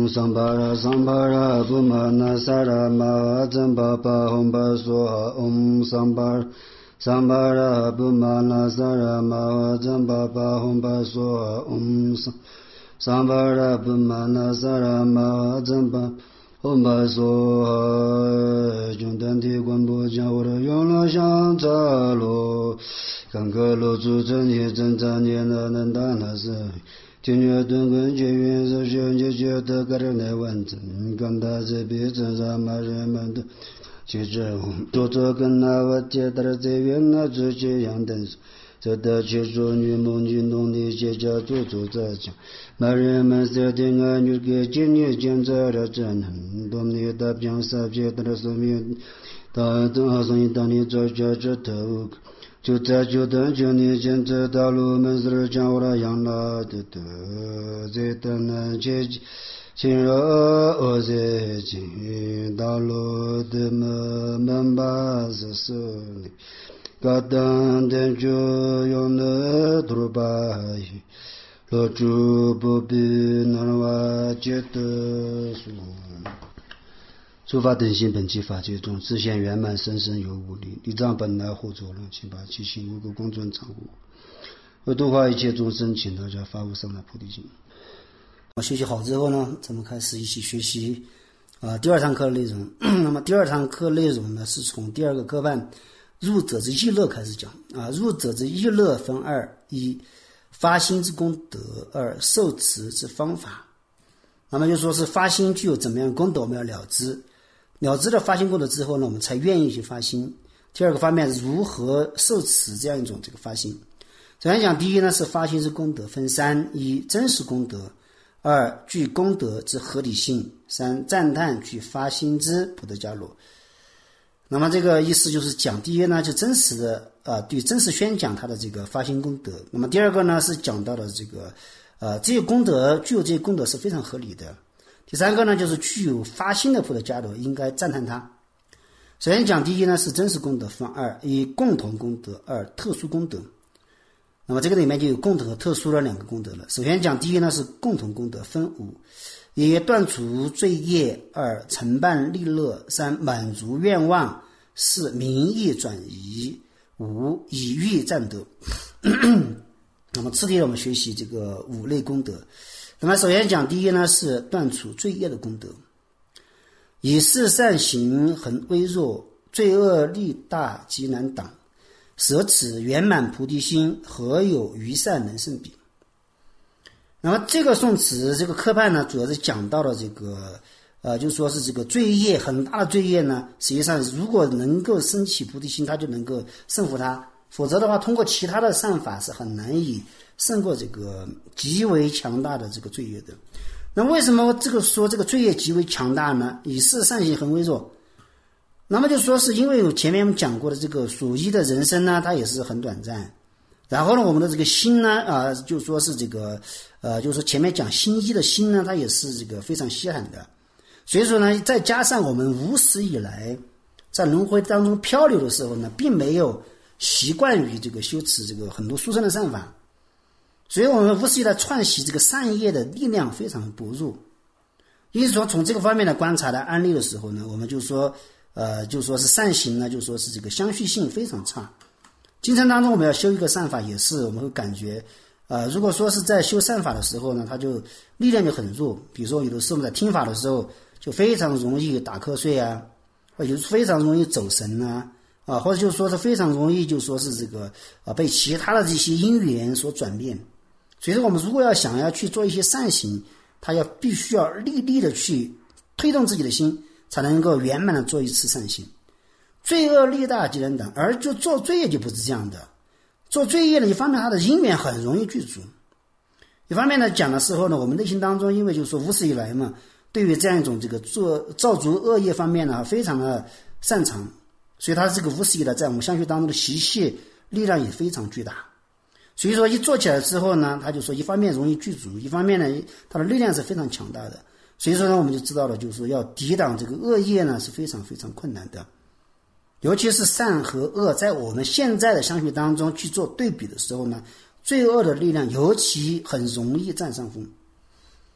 桑巴拉桑巴拉布玛那萨拉玛真巴巴吽巴梭桑巴拉布玛那萨拉玛真巴巴吽巴梭桑巴拉布玛那萨拉玛真巴吽巴梭中丹提观不将我的永乐相扎罗看克罗主真也真扎念那能达那是听觉顿根觉云是学就觉得个人来完整跟他这边真让马人们的去这做这跟那我接到这边那直接样的这的去做女梦女农的学家做这讲马人们设定啊女给今年见着了真多你的讲啥别的说明当好像你当你做这头就在就等就你现在道路门是讲我的养老的在等那些亲热我在进道路的门把是说你高等的就用的土巴落主不必那瓦觉得说诸法等心本具法界中自现圆满生生有无力力障本来护作论请把其心无故公尊常护为度化一切众生请大家发无上的菩提心学习好之后呢咱们开始一起学习第二堂课的内容那么第二堂课内容呢是从第二个课半入者之意乐开始讲入者之意乐分二一发心之功德二受持之方法那么就说是发心具有怎么样功德我们要了知了发心功德之后呢我们才愿意去发心第二个方面如何受持这样一种这个发心首先讲第一呢是发心之功德分三一真实功德二具功德之合理性三赞叹具发心之普德伽罗那么这个意思就是讲第一呢就真实的对真实宣讲它的这个发心功德那么第二个呢是讲到了这个这些功德具有这些功德是非常合理的第三个呢就是具有发心的普德伽罗应该赞叹它首先讲第一呢是真实功德分二一共同功德二特殊功德那么这个里面就有共同和特殊的两个功德了首先讲第一呢是共同功德分五一断除罪业二承办利乐三满足愿望四名义转移五以欲占得那么次第我们学习这个五类功德那么首先讲第一呢是断除罪业的功德以是善行很微弱罪恶力大极难挡舍此圆满菩提心何有余善能胜彼那么这个颂词这个课判呢主要是讲到了这个就说是这个罪业很大的罪业呢实际上如果能够升起菩提心他就能够胜服它否则的话通过其他的善法是很难以胜过这个极为强大的这个罪业的那为什么这个说这个罪业极为强大呢以是善行很微弱那么就说是因为有前面我们讲过的这个属一的人生呢它也是很短暂然后呢我们的这个心呢就说是这个就是说前面讲心一的心呢它也是这个非常稀罕的所以说呢再加上我们无始以来在轮回当中漂流的时候呢并没有习惯于这个修持这个很多殊胜的善法所以我们无始以来串习这个善业的力量非常薄弱因此说从这个方面来观察的案例的时候呢我们就说就说是善行呢就说是这个相续性非常差经常当中我们要修一个善法也是我们会感觉如果说是在修善法的时候呢它就力量就很弱比如说有的时候我们在听法的时候就非常容易打瞌睡或者非常容易走神或者就说是非常容易就说是这个被其他的这些因缘所转变所以说我们如果想要去做一些善行他必须要力力的去推动自己的心才能够圆满的做一次善行罪恶力大极难挡而就做罪业就不是这样的做罪业呢一方面它的因缘很容易具足一方面呢讲的时候呢我们内心当中因为就是说无始以来嘛对于这样一种这个造作恶业方面呢非常的擅长所以他这个无始以来在我们相续当中的习气力量也非常巨大所以说一做起来之后呢他就说一方面容易具足一方面呢他的力量是非常强大的所以说呢我们就知道了就是说要抵挡这个恶业呢是非常非常困难的尤其是善和恶在我们现在的相续当中去做对比的时候呢罪恶的力量尤其很容易占上风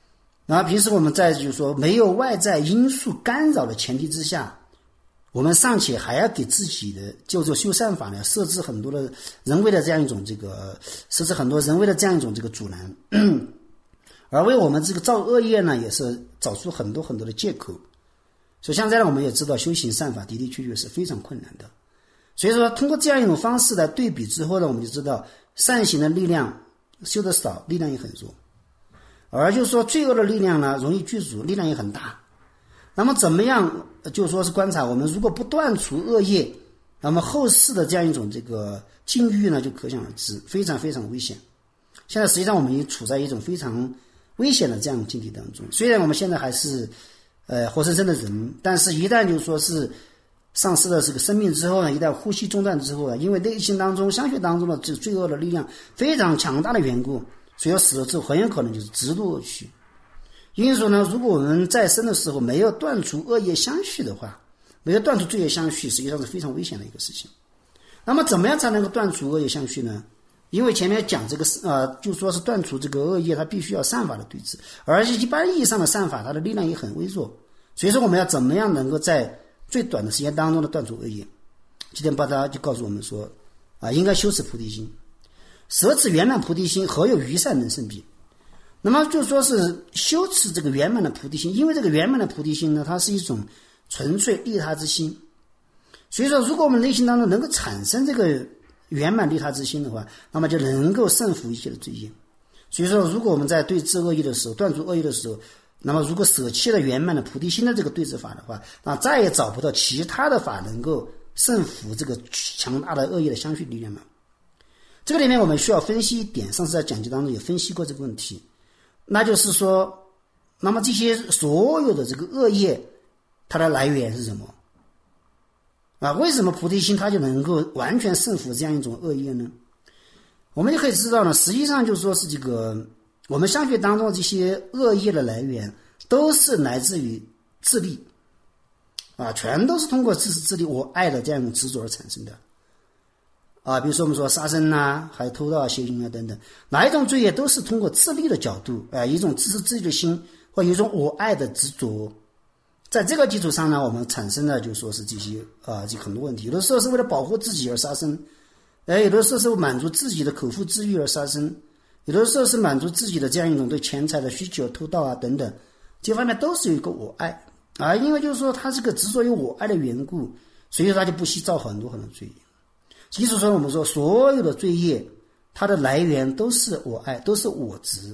然后平时我们在就是说没有外在因素干扰的前提之下，我们尚且还要给自己的就是修善法呢设置很多的人为的这样一种设置很多人为的这样一种阻拦，而为我们这个造恶业呢也是找出很多很多的借口。所以现在呢我们也知道修行善法的的确确是非常困难的，所以说通过这样一种方式来对比之后呢，我们就知道善行的力量修得少，力量也很弱，而就是说罪恶的力量呢容易具足，力量也很大。那么怎么样就是说是观察我们如果不断除恶业，那么后世的这样一种境遇呢就可想而知，非常非常危险。现在实际上我们也处在一种非常危险的这样的境地当中，虽然我们现在还是活生生的人，但是一旦就是说是丧失了这个生命之后呢，一旦呼吸中断之后呢，因为内心当中相续当中的这罪恶的力量非常强大的缘故，所以死了之后很有可能就是直入恶趣。因此说呢，如果我们在生的时候没有断除恶业相续的话，没有断除罪业相续，实际上是非常危险的一个事情。那么怎么样才能够断除恶业相续呢？因为前面讲就说是断除这个恶业，它必须要善法的对治，而且一般意义上的善法它的力量也很微弱，所以说我们要怎么样能够在最短的时间当中的断除恶业。今天巴达就告诉我们说应该修持菩提心，舍此圆满菩提心，何有余善能胜彼。那么就说是修持这个圆满的菩提心，因为这个圆满的菩提心呢，它是一种纯粹利他之心，所以说如果我们内心当中能够产生这个圆满利他之心的话，那么就能够胜服一切的罪业。所以说如果我们在对治恶业的时候，断除恶业的时候，那么如果舍弃了圆满的菩提心的这个对治法的话，那再也找不到其他的法能够胜服这个强大的恶业的相续力量了。这个里面我们需要分析一点，上次在讲解当中也分析过这个问题，那就是说，那么这些所有的这个恶业它的来源是什么为什么菩提心它就能够完全胜服这样一种恶业呢？我们就可以知道呢，实际上就是说是我们相续当中这些恶业的来源都是来自于自利全都是通过自私自利我爱的这样一种执着而产生的比如说我们说杀生还有偷盗邪淫等等，哪一种罪业都是通过自利的角度一种自私自利的心，或有一种我爱的执着，在这个基础上呢，我们产生了就说是这些这很多问题。有的时候是为了保护自己而杀生，有的时候是满足自己的口腹之欲而杀生，有的时候是满足自己的这样一种对钱财的需求偷盗等等，这方面都是有一个我爱因为就是说他这个执着于我爱的缘故，所以他就不惜造很多很多罪业。其实说我们说所有的罪业它的来源都是我爱，都是我执。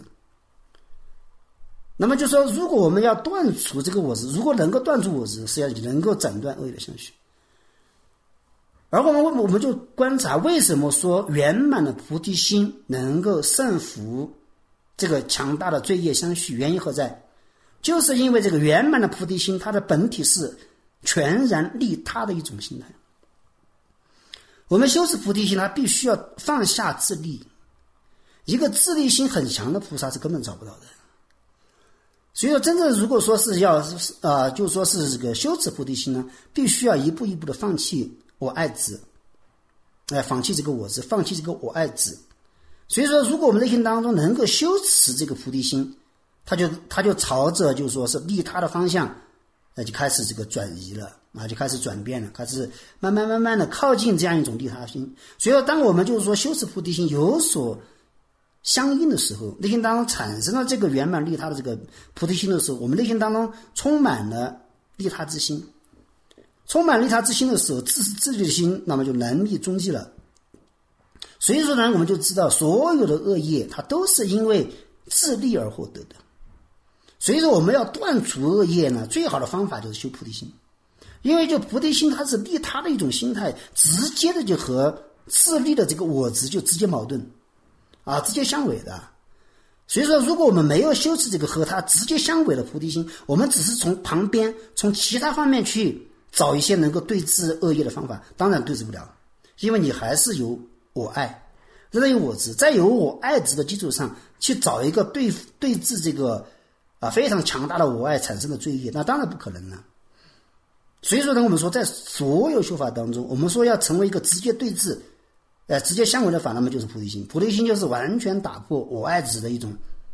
那么就说如果我们要断除这个我执，如果能够断除我执，实际上就能够斩断恶业的相续。而我们就观察为什么说圆满的菩提心能够胜服这个强大的罪业相续，原因何在？就是因为这个圆满的菩提心它的本体是全然利他的一种心态。我们修持菩提心，他必须要放下自利，一个自利心很强的菩萨是根本找不到的。所以说真正如果说是要就是说是这个修持菩提心呢，必须要一步一步的放弃我爱执放弃这个我执，放弃这个我爱执。所以说如果我们内心当中能够修持这个菩提心，他就朝着就是说是利他的方向就开始这个转移了就开始转变了，开始慢慢的靠近这样一种利他心。所以说当我们就是说修持菩提心有所相应的时候，内心当中产生了这个圆满利他的这个菩提心的时候，我们内心当中充满了利他之心，充满利他之心的时候，自私自利的心那么就难觅踪迹了。所以说呢，我们就知道所有的恶业它都是因为自利而获得的。所以说我们要断除恶业呢，最好的方法就是修菩提心。因为就菩提心它是利他的一种心态，直接的就和自利的这个我执就直接矛盾直接相违的。所以说如果我们没有修持这个和它直接相违的菩提心，我们只是从旁边从其他方面去找一些能够对治恶业的方法，当然对治不了，因为你还是有我爱，仍然有我执，在有我爱执的基础上去找一个对治这个非常强大的我爱产生的罪业，那当然不可能了。所以说呢，我们说在所有修法当中，我们说要成为一个直接对治直接相违的法，那么就是菩提心。菩提心就是完全打破我爱执的一种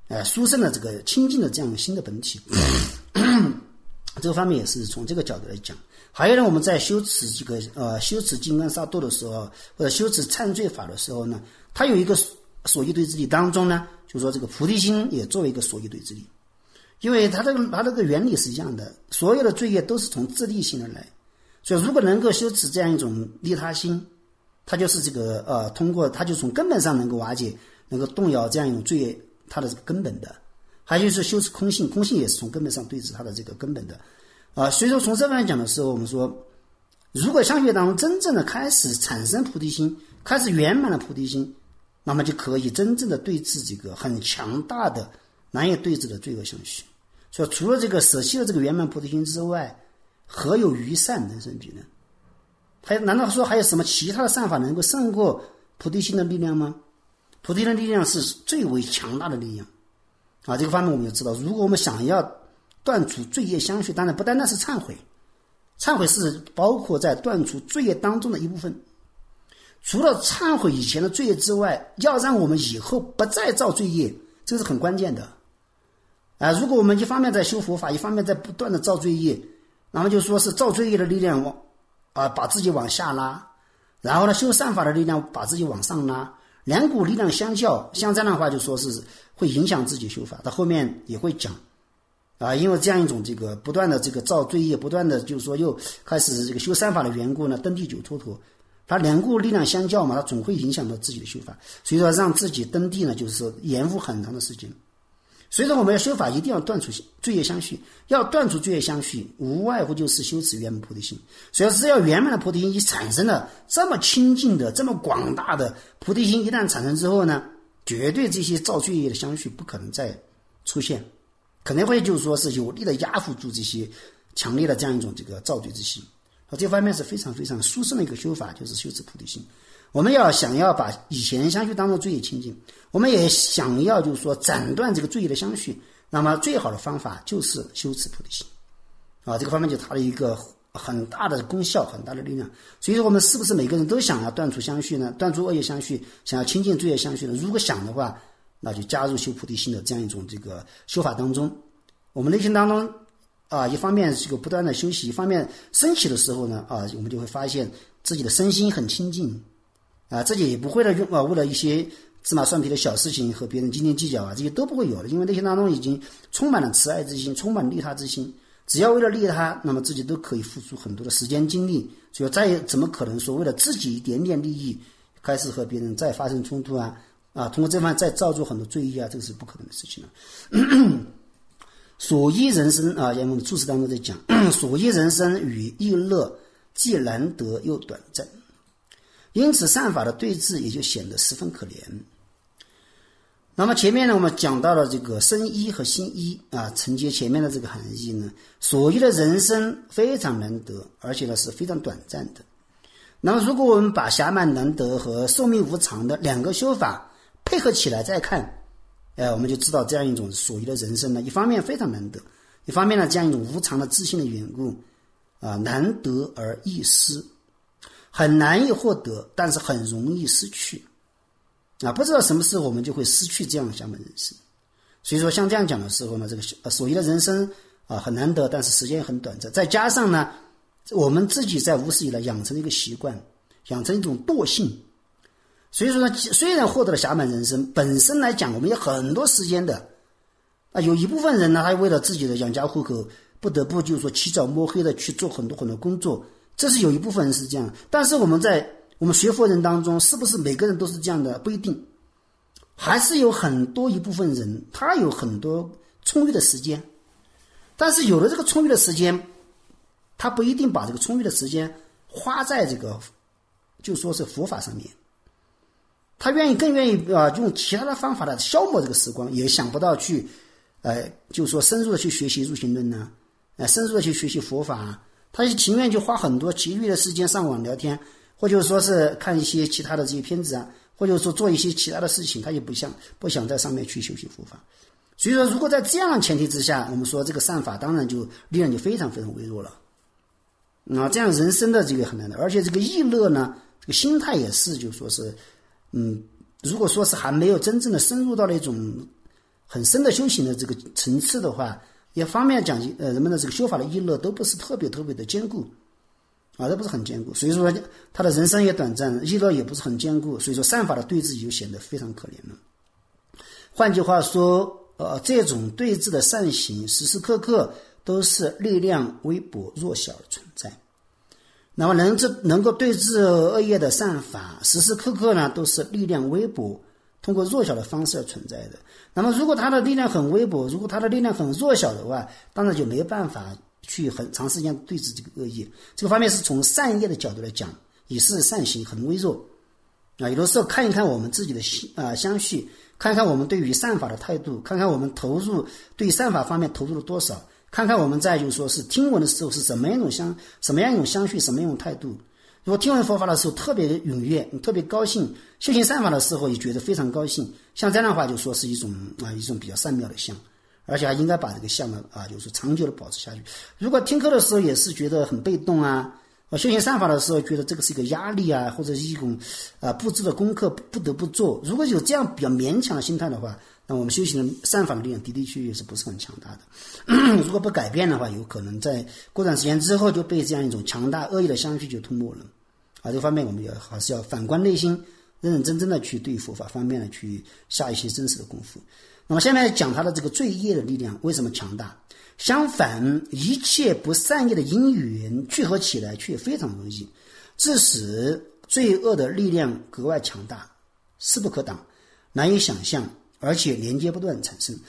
殊胜的这个清净的这样新的本体。这个方面也是从这个角度来讲。还有呢，我们在修持这个修持金刚萨埵的时候，或者修持忏罪法的时候呢，它有一个所依对之力当中呢，就是说这个菩提心也作为一个所依对之力。因为它这个原理是一样的，所有的罪业都是从自利心而来，所以如果能够修持这样一种利他心，它就是这个通过它就从根本上能够瓦解，能够动摇这样一种罪业它的这个根本的。还有就是修持空性，空性也是从根本上对治它的这个根本的。所以说从这方面讲的时候，我们说，如果相续当中真正的开始产生菩提心，开始圆满了菩提心，那么就可以真正的对治这个很强大的难以对治的罪恶相续。所以除了这个舍弃了这个圆满菩提心之外，何有余善能胜比呢？难道说还有什么其他的善法能够胜过菩提心的力量吗？菩提心的力量是最为强大的力量这个方面我们就知道，如果我们想要断除罪业相续，当然不单单是忏悔，忏悔是包括在断除罪业当中的一部分。除了忏悔以前的罪业之外，要让我们以后不再造罪业，这是很关键的如果我们一方面在修佛法，一方面在不断的造罪业，那么就说是造罪业的力量把自己往下拉，然后呢修善法的力量把自己往上拉，两股力量相较，像这样的话就说是会影响自己修法。他后面也会讲因为这样一种这个不断的这个造罪业，不断的就是说又开始这个修善法的缘故呢，登地久脱脱，他两股力量相较嘛，他总会影响到自己的修法，所以说让自己登地呢，就是延误很长的时间。所以说我们要修法一定要断除罪业相续，要断除罪业相续，无外乎就是修持圆满菩提心。所以只要圆满的菩提心一产生了，这么清净的这么广大的菩提心一旦产生之后呢，绝对这些造罪业的相续不可能再出现，可能会就是说是有力的压服住这些强烈的这样一种这个造罪之心。这方面是非常非常殊胜的一个修法，就是修持菩提心。我们想要把以前相续当作罪业清净，我们也想要就是说斩断这个罪业的相续，那么最好的方法就是修持菩提心这个方面就它的一个很大的功效，很大的力量。所以说我们是不是每个人都想要断除相续呢？断除恶业相续，想要清净罪业相续呢？如果想的话，那就加入修菩提心的这样一种这个修法当中。我们内心当中一方面这个不断的休息，一方面升起的时候呢我们就会发现自己的身心很清净自己也不会为了一些芝麻蒜皮的小事情和别人斤斤计较这些都不会有了，因为内心当中已经充满了慈爱之心，充满了利他之心。只要为了利他，那么自己都可以付出很多的时间精力，所以再怎么可能说为了自己一点点利益开始和别人再发生冲突通过这方面再造作很多罪业这个是不可能的事情了。所依人生因为我们注释当中在讲所依人生与意乐既难得又短暂，因此善法的对治也就显得十分可怜。那么前面呢我们讲到了这个身依和心依承接前面的这个含义呢，所依的人生非常难得，而且呢是非常短暂的。那么如果我们把暇满难得和寿命无常的两个修法配合起来再看我们就知道这样一种所依的人生呢，一方面非常难得，一方面呢这样一种无常的自性的缘故难得而易失，很难以获得，但是很容易失去不知道什么时候我们就会失去这样的暇满人生。所以说像这样讲的时候呢，这个所依的人生很难得，但是时间也很短暂，再加上呢我们自己在无始以来养成一个习惯，养成一种惰性，所以说呢虽然获得了暇满人生，本身来讲我们有很多时间的有一部分人呢他为了自己的养家糊口不得不就是说起早摸黑的去做很多很多工作，这是有一部分人是这样。但是我们学佛人当中是不是每个人都是这样的不一定，还是有很多一部分人他有很多充裕的时间，但是有了这个充裕的时间，他不一定把这个充裕的时间花在这个就说是佛法上面，他更愿意用其他的方法来消磨这个时光，也想不到去就说深入的去学习入行论深入的去学习佛法他情愿就花很多其余的时间上网聊天，或者说是看一些其他的这些片子或者说做一些其他的事情，他也不想在上面去修习佛法。所以说如果在这样的前提之下，我们说这个善法当然就力量就非常非常微弱了这样人生的这个很难的。而且这个意乐呢，这个心态也是就说是如果说是还没有真正的深入到了一种很深的修行的这个层次的话，一方面讲人们的这个修法的意乐都不是特别的坚固都不是很坚固，所以说他的人生也短暂，意乐也不是很坚固，所以说善法的对峙就显得非常可怜了。换句话说这种对峙的善行时时刻刻都是力量微薄弱小的存在。那么能够对治恶业的善法时时刻刻呢都是力量微薄通过弱小的方式而存在的。那么如果他的力量很微薄，如果他的力量很弱小的话，当然就没有办法去很长时间对治这个恶业。这个方面是从善业的角度来讲，也是善行很微弱有的时候看一看我们自己的相续，看看我们对于善法的态度，看看我们对于善法方面投入了多少，看看我们在就是说是听闻的时候是什么样一种相续，什么样一种态度。如果听闻佛法的时候特别踊跃，特别高兴，修行善法的时候也觉得非常高兴，像这样的话就说是一种比较善妙的相，而且还应该把这个相呢就是长久的保持下去。如果听课的时候也是觉得很被动修行善法的时候觉得这个是一个压力或者是一种布置的功课不得不做，如果有这样比较勉强的心态的话，那我们修行的善法的力量的确是不是很强大的如果不改变的话，有可能在过段时间之后就被这样一种强大恶意的相续就吞没了这方面我们还是要反观内心，认认真真的去对佛法方面的去下一些真实的功夫。那么下面讲他的这个罪业的力量为什么强大。相反，一切不善业的因缘聚合起来却非常容易，致使罪恶的力量格外强大，势不可挡，难以想象，而且连接不断产生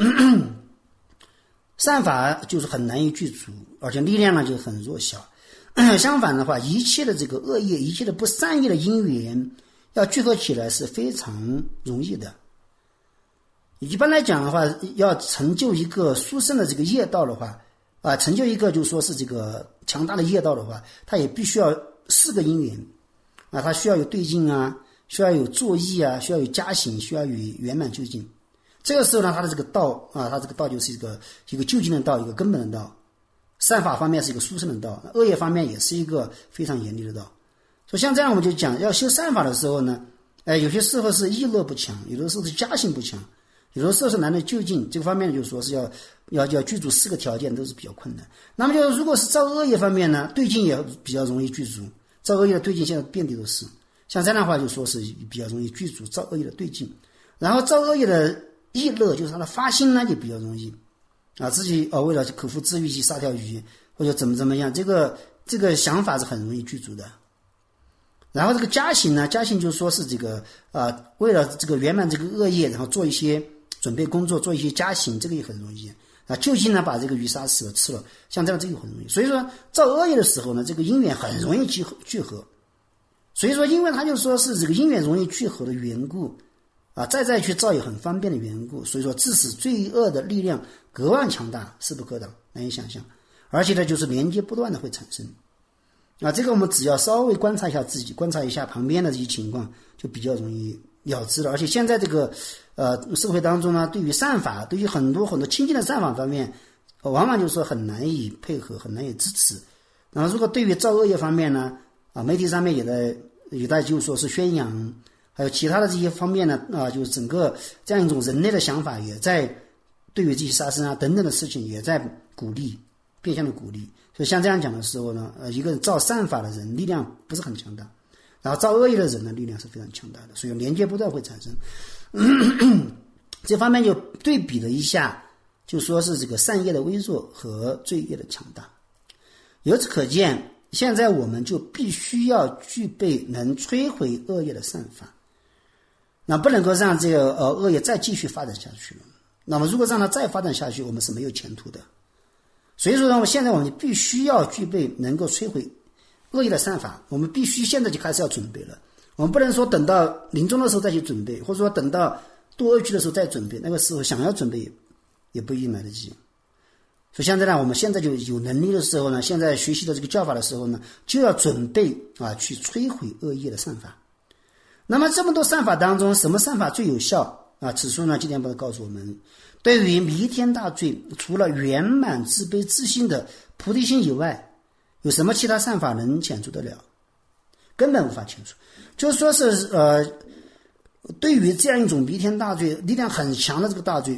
善法就是很难以具足，而且力量呢就很弱小相反的话，一切的这个恶业，一切的不善业的因缘要聚合起来是非常容易的。一般来讲的话，要成就一个殊胜的这个业道的话成就一个就是说是这个强大的业道的话，它也必须要4个因缘它需要有对境需要有作意需要有加行，需要有圆满究竟。这个时候呢，它的这个道它这个道就是一个究竟的道，一个根本的道。善法方面是一个殊胜的道，恶业方面也是一个非常严厉的道。所以像这样我们就讲，要修善法的时候呢有些时候是意乐不强，有的时候是加行不强，有的时候是难得就近，这个方面就是说是要具足4个条件都是比较困难。那么就如果是造恶业方面呢，对境也比较容易具足，造恶业的对境现在遍地都是，像这样的话就说是比较容易具足造恶业的对境。然后造恶业的意乐就是他的发心呢也比较容易自己为了口腹之欲去杀条鱼或者怎么样，这个想法是很容易具足的。然后这个加行呢，加行就是说是这个为了这个圆满这个恶业，然后做一些准备工作，做一些加行，这个也很容易就近呢把这个鱼杀死了吃了，像这样这个很容易。所以说造恶业的时候呢，这个因缘很容易聚合。所以说因为它就说是这个因缘容易聚合的缘故再去造也很方便的缘故，所以说致使罪恶的力量格外强大，势不可挡，难以想象，而且呢就是连接不断的会产生这个我们只要稍微观察一下自己，观察一下旁边的这些情况，就比较容易了知了。而且现在这个社会当中呢，对于善法，对于很多亲近的善法方面往往就是说很难以配合，很难以支持。然后如果对于造恶业方面呢媒体上面也在就是说是宣扬，还有其他的这些方面呢就是整个这样一种人类的想法也在对于这些杀生等等的事情也在鼓励，变相的鼓励。所以像这样讲的时候呢一个造善法的人力量不是很强大，然后造恶业的人呢力量是非常强大的，所以连接不断会产生这方面就对比了一下，就说是这个善业的微弱和罪业的强大。由此可见，现在我们就必须要具备能摧毁恶业的善法，那不能够让这个恶业再继续发展下去了。那么如果让它再发展下去，我们是没有前途的。所以说呢，现在我们必须要具备能够摧毁恶业的善法，我们必须现在就开始要准备了。我们不能说等到临终的时候再去准备，或者说等到堕恶趣的时候再准备，那个时候想要准备也不一定来得及。所以现在呢，我们现在就有能力的时候呢，现在学习的这个教法的时候呢，就要准备去摧毁恶业的善法。那么这么多善法当中，什么善法最有效此处呢，今天不是告诉我们，对于弥天大罪，除了圆满自悲自信的菩提心以外，有什么其他善法能遣除得了？根本无法遣除。就是说是对于这样一种弥天大罪，力量很强的这个大罪，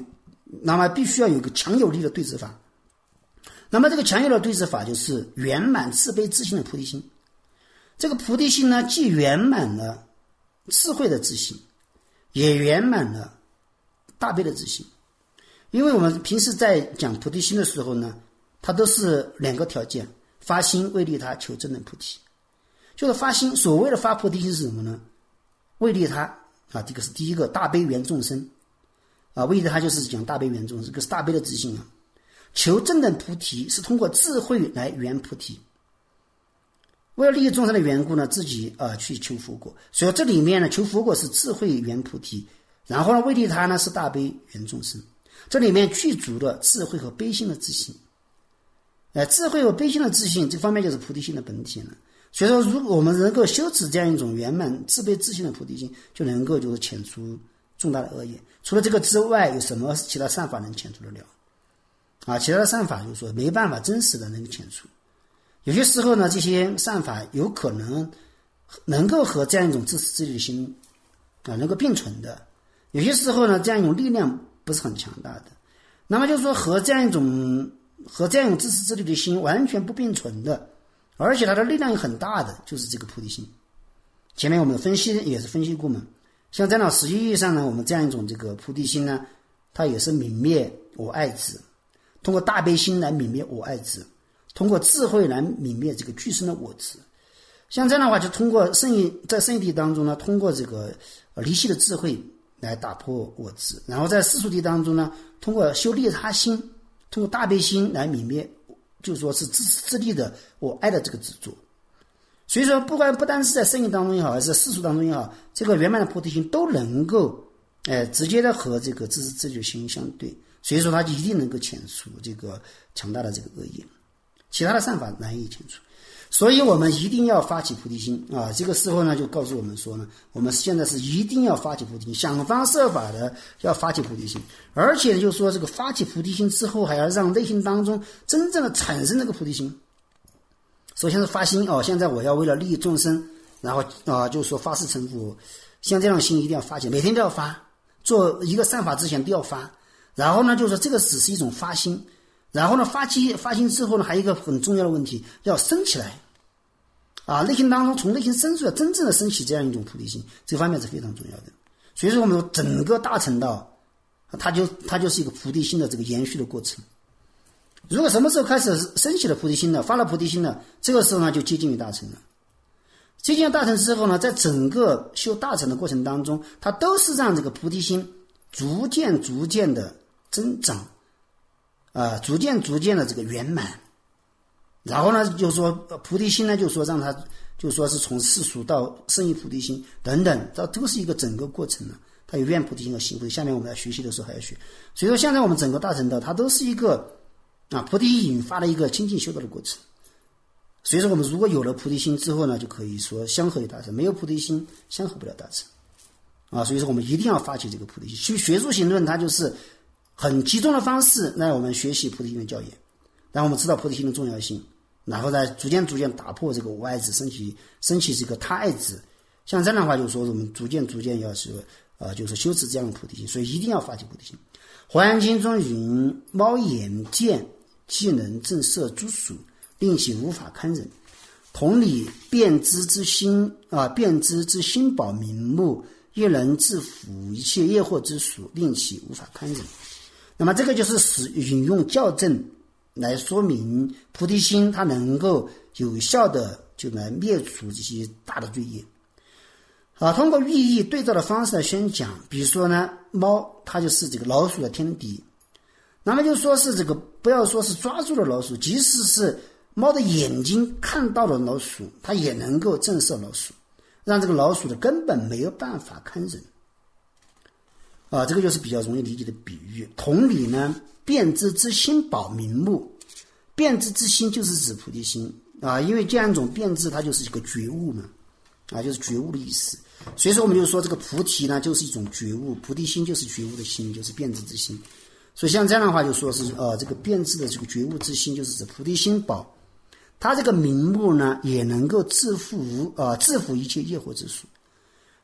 那么必须要有一个强有力的对治法。那么这个强有力的对治法就是圆满自悲自信的菩提心。这个菩提心呢，既圆满了智慧的自信，也圆满了大悲的自信。因为我们平时在讲菩提心的时候呢，它都是两个条件：发心为利他，求真正菩提。就是发心，所谓的发菩提心是什么呢？为利他啊，这个是第一个，大悲圆众生啊，为利他就是讲大悲圆众生，这个是大悲的自信啊。求真正菩提是通过智慧来圆菩提。为了利益众生的缘故呢，自己去求佛果。所以这里面呢，求佛果是智慧圆菩提，然后呢，为利他呢是大悲圆众生。这里面具足了智慧和悲心的自信。智慧和悲心的自信，这方面就是菩提心的本体了。所以说，如果我们能够修持这样一种圆满自悲自信的菩提心，就能够就是遣除重大的恶业。除了这个之外，有什么其他善法能遣除得了？其他的善法就是说没办法真实的能够遣除。有些时候呢，这些善法有可能够和这样一种自私自利的心能够并存的。有些时候呢，这样一种力量不是很强大的。那么就是说和这样一种自私自利的心完全不并存的，而且它的力量也很大的，就是这个菩提心。前面我们分析也是分析过嘛，像在那实际意义上呢，我们这样一种这个菩提心呢，它也是泯灭我爱执，通过大悲心来泯灭我爱执，通过智慧来泯灭这个具身的我执。像这样的话，就通过在圣地当中呢，通过这个离系的智慧来打破我执，然后在世俗地当中呢，通过修利他心，通过大悲心来泯灭，就是说是自私自利的我爱的这个执着。所以说不单是在圣地当中也好，还是在世俗当中也好，这个圆满的菩提心都能够直接的和这个自私自利的心相对。所以说它一定能够遣除这个强大的这个恶业，其他的善法难以遣除。所以我们一定要发起菩提心啊！这个时候呢，就告诉我们说呢，我们现在是一定要发起菩提心，想方设法的要发起菩提心，而且就说这个发起菩提心之后，还要让内心当中真正的产生这个菩提心。首先是发心现在我要为了利益众生，然后就是说发誓成佛，像这样的心一定要发起，每天都要发，做一个善法之前都要发。然后呢，就是说这个只是一种发心。然后呢，发心之后呢，还有一个很重要的问题，要升起来内心当中从内心深处要真正的升起这样一种菩提心，这方面是非常重要的。所以说我们整个大乘道它就是一个菩提心的这个延续的过程。如果什么时候开始升起了菩提心了，发了菩提心了，这个时候呢就接近于大乘了。接近于大乘之后呢，在整个修大乘的过程当中，它都是让这个菩提心逐渐的增长逐渐的这个圆满。然后呢，就是说菩提心呢，就是说让它，就是说是从世俗到圣意菩提心等等，这都是一个整个过程了。它有愿菩提心和行菩提心，下面我们要学习的时候还要学。所以说，现在我们整个大乘道，它都是一个菩提心引发的一个精进修道的过程。所以说，我们如果有了菩提心之后呢，就可以说相合于大乘；没有菩提心，相合不了大乘。所以说我们一定要发起这个菩提心。学术行论它就是很集中的方式让我们学习菩提心的教研，让我们知道菩提心的重要性，然后再逐渐打破这个我爱执，升起这个他爱执。像这样的话，就是说我们逐渐要就是修持这样的菩提心，所以一定要发起菩提心。华严经中云：猫眼见，既能震慑诸属，令其无法堪忍。同理，遍知之心宝明目，亦能制服一切业惑之属，令其无法堪忍。那么这个就是引用校正来说明菩提心它能够有效的就来灭除这些大的罪业。通过寓意对照的方式来宣讲。比如说呢，猫它就是这个老鼠的天敌，那么就说是这个不要说是抓住了老鼠，即使是猫的眼睛看到了老鼠，它也能够震慑老鼠，让这个老鼠的根本没有办法堪忍。这个就是比较容易理解的比喻。同理呢，遍知之心宝明目，遍知之心就是指菩提心因为这样一种遍知它就是一个觉悟嘛就是觉悟的意思。所以说我们就说这个菩提呢就是一种觉悟，菩提心就是觉悟的心，就是遍知之心。所以像这样的话就说是这个遍知的这个觉悟之心就是指菩提心宝，它这个明目呢也能够制服一切业惑之属。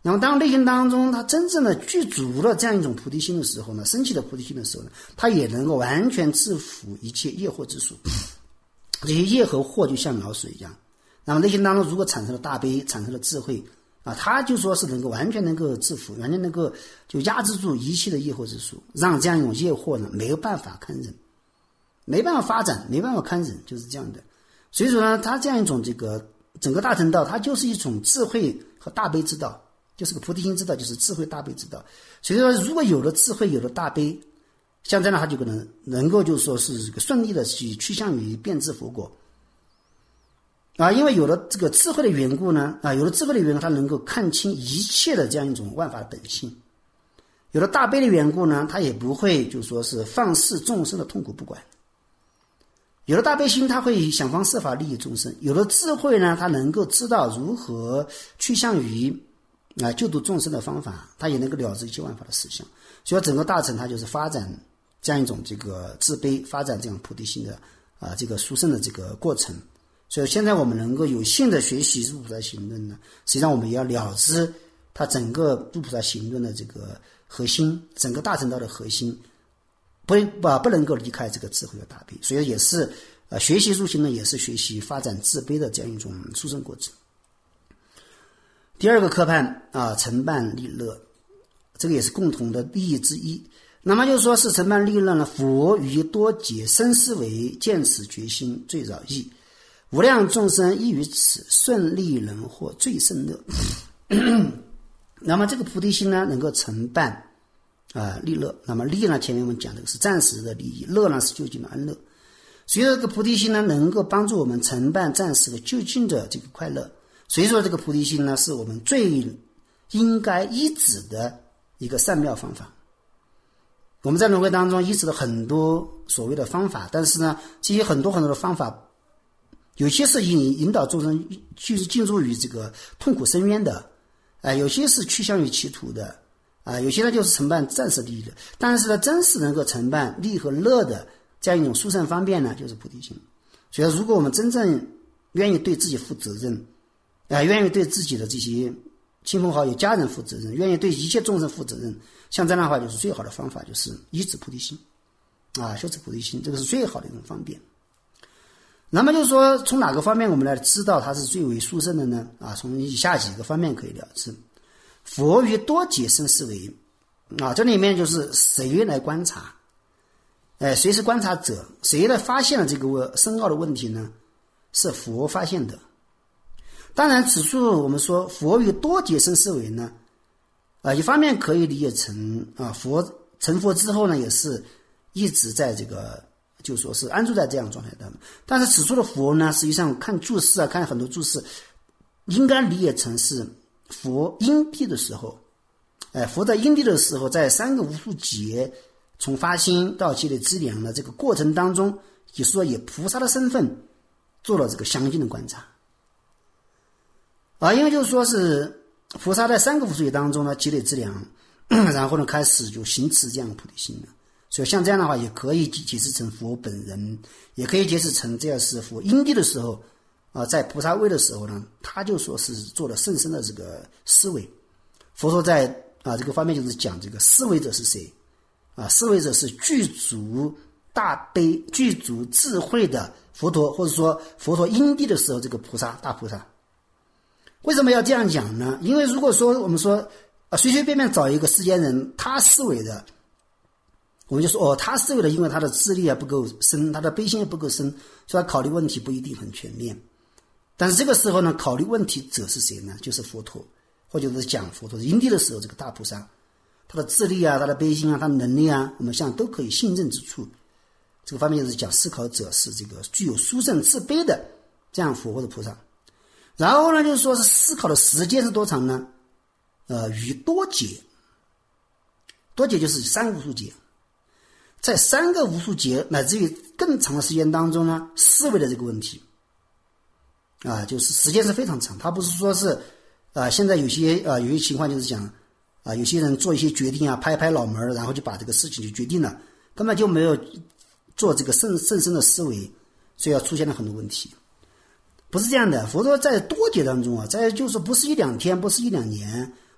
然后当内心当中他真正的具足了这样一种菩提心的时候呢，升起的菩提心的时候呢，他也能够完全制服一切业惑之属。这些业和惑就像老鼠一样，那么内心当中如果产生了大悲，产生了智慧啊，他就说是能够完全能够制服，完全能够就压制住一切的业惑之属，让这样一种业惑呢没有办法堪忍，没办法发展，没办法堪忍，就是这样的。所以说呢，他这样一种这个整个大乘道，它就是一种智慧和大悲之道，就是个菩提心之道，就是智慧大悲之道。所以说如果有了智慧，有了大悲，像这样他就可能够就是说是这个顺利的去趋向于遍知佛果啊。因为有了这个智慧的缘故呢，有了智慧的缘故，他能够看清一切的这样一种万法的本性。有了大悲的缘故呢，他也不会就是说是放肆众生的痛苦不管。有了大悲心，他会想方设法利益众生。有了智慧呢，他能够知道如何趋向于救度众生的方法，他也能够了知一切万法的实相。所以整个大乘他就是发展这样一种这个自卑，发展这样菩提心的这个殊胜的这个过程。所以现在我们能够有幸的学习入菩萨行论呢，实际上我们也要了知它整个入菩萨行论的这个核心，整个大乘道的核心，不能够离开这个智慧的大悲。所以也是学习入行呢，也是学习发展自卑的这样一种殊胜过程。第二个科判承办利乐，这个也是共同的利益之一。那么就是说是承办利乐呢，佛于多劫深思维，见此决心最饶益，无量众生亦于此，顺利人获最胜乐。那么这个菩提心呢，能够承办利乐。那么利呢，前面我们讲的是暂时的利益，乐呢是究竟的安乐。所以这个菩提心呢，能够帮助我们承办暂时的究竟的这个快乐。所以说这个菩提心呢，是我们最应该依止的一个善妙方法。我们在轮回当中依止了很多所谓的方法，但是呢，这些很多的方法，有些是引导众生进入于这个痛苦深渊的，有些是趋向于歧途的，有些呢就是承办暂时利益的。但是呢，真是能够承办利和乐的这样一种殊胜方便呢，就是菩提心。所以如果我们真正愿意对自己负责任，愿意对自己的这些亲朋好友、家人负责任，愿意对一切众生负责任，像这样的话，就是最好的方法，就是依止菩提心修持菩提心，这个是最好的一种方便。那么就是说，从哪个方面我们来知道它是最为殊胜的呢？从以下几个方面可以了知。佛于多劫深思维这里面就是谁来观察，谁是观察者，谁来发现了这个深奥的问题呢？是佛发现的。当然此处我们说佛于多劫深思维呢，一方面可以理解成佛成佛之后呢，也是一直在这个就说是安住在这样状态当中。但是此处的佛呢，实际上看注释看很多注释，应该理解成是佛因地的时候，佛在因地的时候，在三个无数劫从发心到积累资粮的这个过程当中，也是说以菩萨的身份做了这个详尽的观察因为就是说是菩萨在三个无数劫当中呢积累资粮，然后呢开始就行持这样的菩提心了。所以像这样的话，也可以解释成佛本人，也可以解释成这样是佛因地的时候在菩萨位的时候呢，他就说是做了甚深的这个思维。佛说在这个方面就是讲这个思维者是谁思维者是具足大悲、具足智慧的佛陀，或者说佛陀因地的时候这个菩萨大菩萨。为什么要这样讲呢？因为如果说我们说随随便便找一个世间人，他思维的，我们就说他思维的，因为他的智力不够深，他的悲心也不够深，所以他考虑问题不一定很全面。但是这个时候呢，考虑问题者是谁呢？就是佛陀，或者是讲佛陀因地的时候这个大菩萨，他的智力他的悲心他的能力我们像都可以信任之处。这个方面就是讲思考者是这个具有殊胜自卑的这样佛或者菩萨。然后呢，就是说是思考的时间是多长呢？于多劫，多劫就是三个无数劫，在三个无数劫乃至于更长的时间当中呢，思维的这个问题就是时间是非常长。他不是说是现在有些情况就是讲有些人做一些决定拍拍脑门，然后就把这个事情就决定了，根本就没有做这个甚深的思维，所以要出现了很多问题。不是这样的，佛陀在多劫当中在就是不是一两天，不是一两年，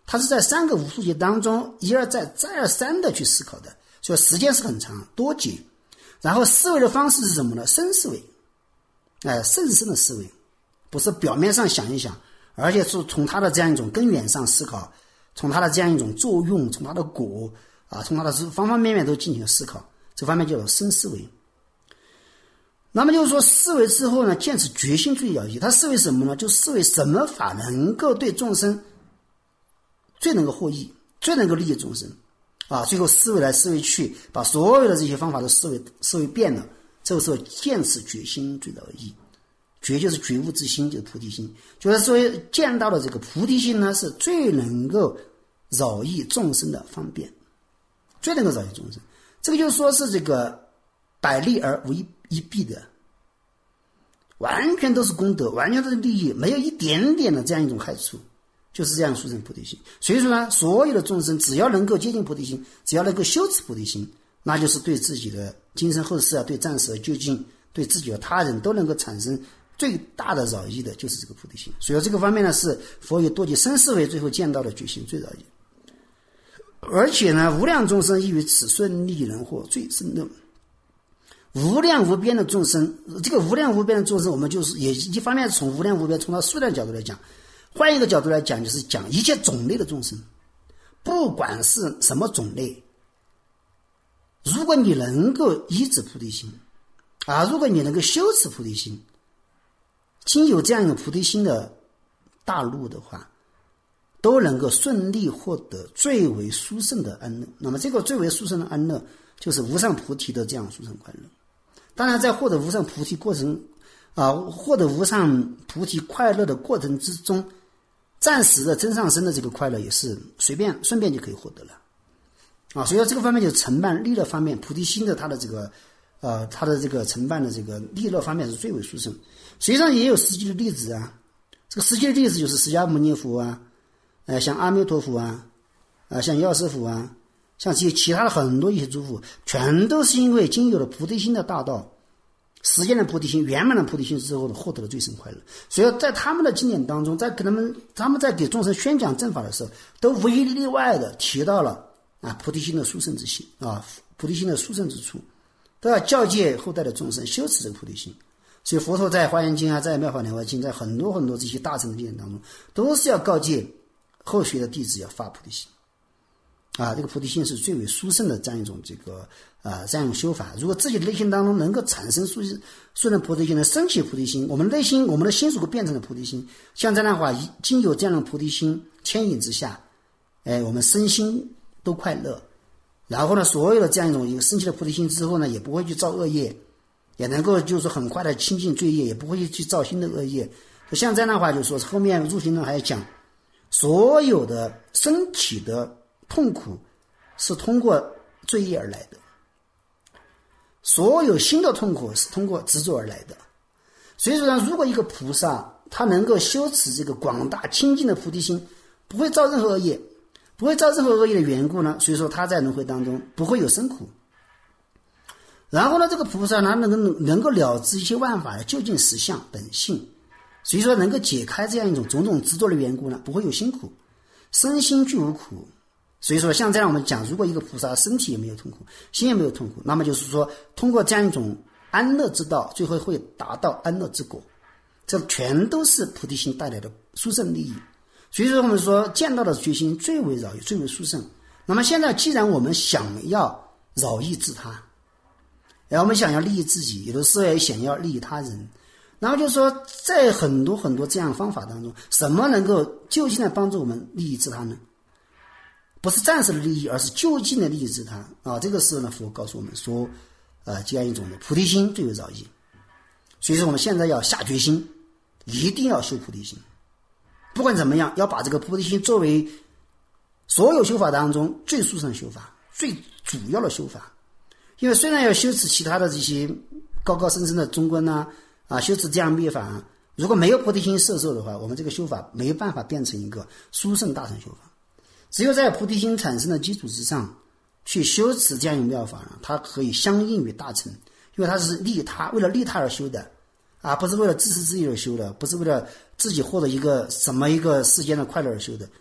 它是在3个无数劫当中一而再再而三的去思考的，所以时间是很长多劫。然后思维的方式是什么呢？深思维，甚深的思维，不是表面上想一想，而且是从它的这样一种根源上思考，从它的这样一种作用，从它的果从它的方方面面都进行思考，这方面叫做深思维。那么就是说，思维之后呢，坚持决心最要义。他思维什么呢？就思维什么法能够对众生最能够获益，最能够利益众生最后思维来思维去，把所有的这些方法都思维变了。这个时候坚持决心最要义，觉就是觉悟之心，就是菩提心，就是说见到的这个菩提心呢，是最能够饶益众生的方便，最能够饶益众生。这个就是说是这个百利而无一弊的，完全都是功德，完全都是利益，没有一点点的这样一种害处，就是这样殊胜菩提心。所以说呢，所有的众生只要能够接近菩提心，只要能够修持菩提心，那就是对自己的今生后世对暂时的究竟，对自己的他人都能够产生最大的饶益的，就是这个菩提心。所以这个方面呢，是佛以多劫深思维最后见到的决心最饶益。而且呢，无量众生亦于此顺利人获最深的。无量无边的众生，这个无量无边的众生，我们就是也一方面从无量无边从它数量角度来讲，换一个角度来讲，就是讲一切种类的众生，不管是什么种类，如果你能够依止菩提心如果你能够修持菩提心，经有这样一个菩提心的大路的话，都能够顺利获得最为殊胜的安乐。那么这个最为殊胜的安乐，就是无上菩提的这样殊胜快乐。当然在获得无上菩提过程获得无上菩提快乐的过程之中，暂时的增上生的这个快乐也是顺便就可以获得了所以这个方面就是承办利乐方面，菩提心的它的这个承办的这个利乐方面是最为殊胜。实际上也有实际的例子这个实际的例子就是释迦牟尼佛像阿弥陀佛像药师佛像这些其他的很多一些诸佛，全都是因为经有了菩提心的大道，实践了菩提心，圆满了菩提心之后获得了最胜快乐。所以在他们的经典当中，在给他们在给众生宣讲正法的时候，都无一例外的提到了菩提心的殊胜之心菩提心的殊胜之处，都要教诫后代的众生修持这个菩提心。所以佛陀在华严经在妙法莲华经，在很多很多这些大乘的经典当中，都是要告诫后学的弟子要发菩提心这个菩提心是最为殊胜的这样一种这样一种修法。如果自己的内心当中能够产生殊胜菩提心，能升起菩提心，我们的心如果变成了菩提心，像这样的话，经有这样的菩提心牵引之下，我们身心都快乐。然后呢，所有的这样一种有升起的菩提心之后呢，也不会去造恶业，也能够就是很快的清净罪业，也不会去造新的恶业。像这样的话，就是说后面入行论还讲，所有的身体的痛苦是通过罪业而来的，所有新的痛苦是通过执着而来的。所以说呢，如果一个菩萨他能够修持这个广大清净的菩提心，不会造任何恶业，不会造任何恶业的缘故呢，所以说他在轮回当中不会有生苦。然后呢，这个菩萨他能够了知一切万法的究竟实相本性，所以说能够解开这样一种种种执着的缘故呢，不会有辛苦，身心俱无苦。所以说像这样我们讲，如果一个菩萨身体也没有痛苦，心也没有痛苦，那么就是说通过这样一种安乐之道，最后会达到安乐之果。这全都是菩提心带来的殊胜利益。所以说我们说见到的决心最为饶益，最为殊胜。那么现在既然我们想要饶益自他，然后我们想要利益自己，有的时候也想要利益他人，然后就是说在很多很多这样的方法当中，什么能够究竟的帮助我们利益自他呢？不是暂时的利益，而是究竟的利益自他这个时候呢，佛告诉我们说这样一种的菩提心最为饶益。所以说我们现在要下决心，一定要修菩提心，不管怎么样，要把这个菩提心作为所有修法当中最殊胜的修法，最主要的修法。因为虽然要修持其他的这些高高深深的中观修持这样灭法如果没有菩提心摄受的话，我们这个修法没有办法变成一个殊胜大乘修法。只有在菩提心产生的基础之上去修持这样一个妙法它可以相应于大乘，因为它是为了利他而修的不是为了自私自利而修的，不是为了自己获得一个什么一个世间的快乐而修的，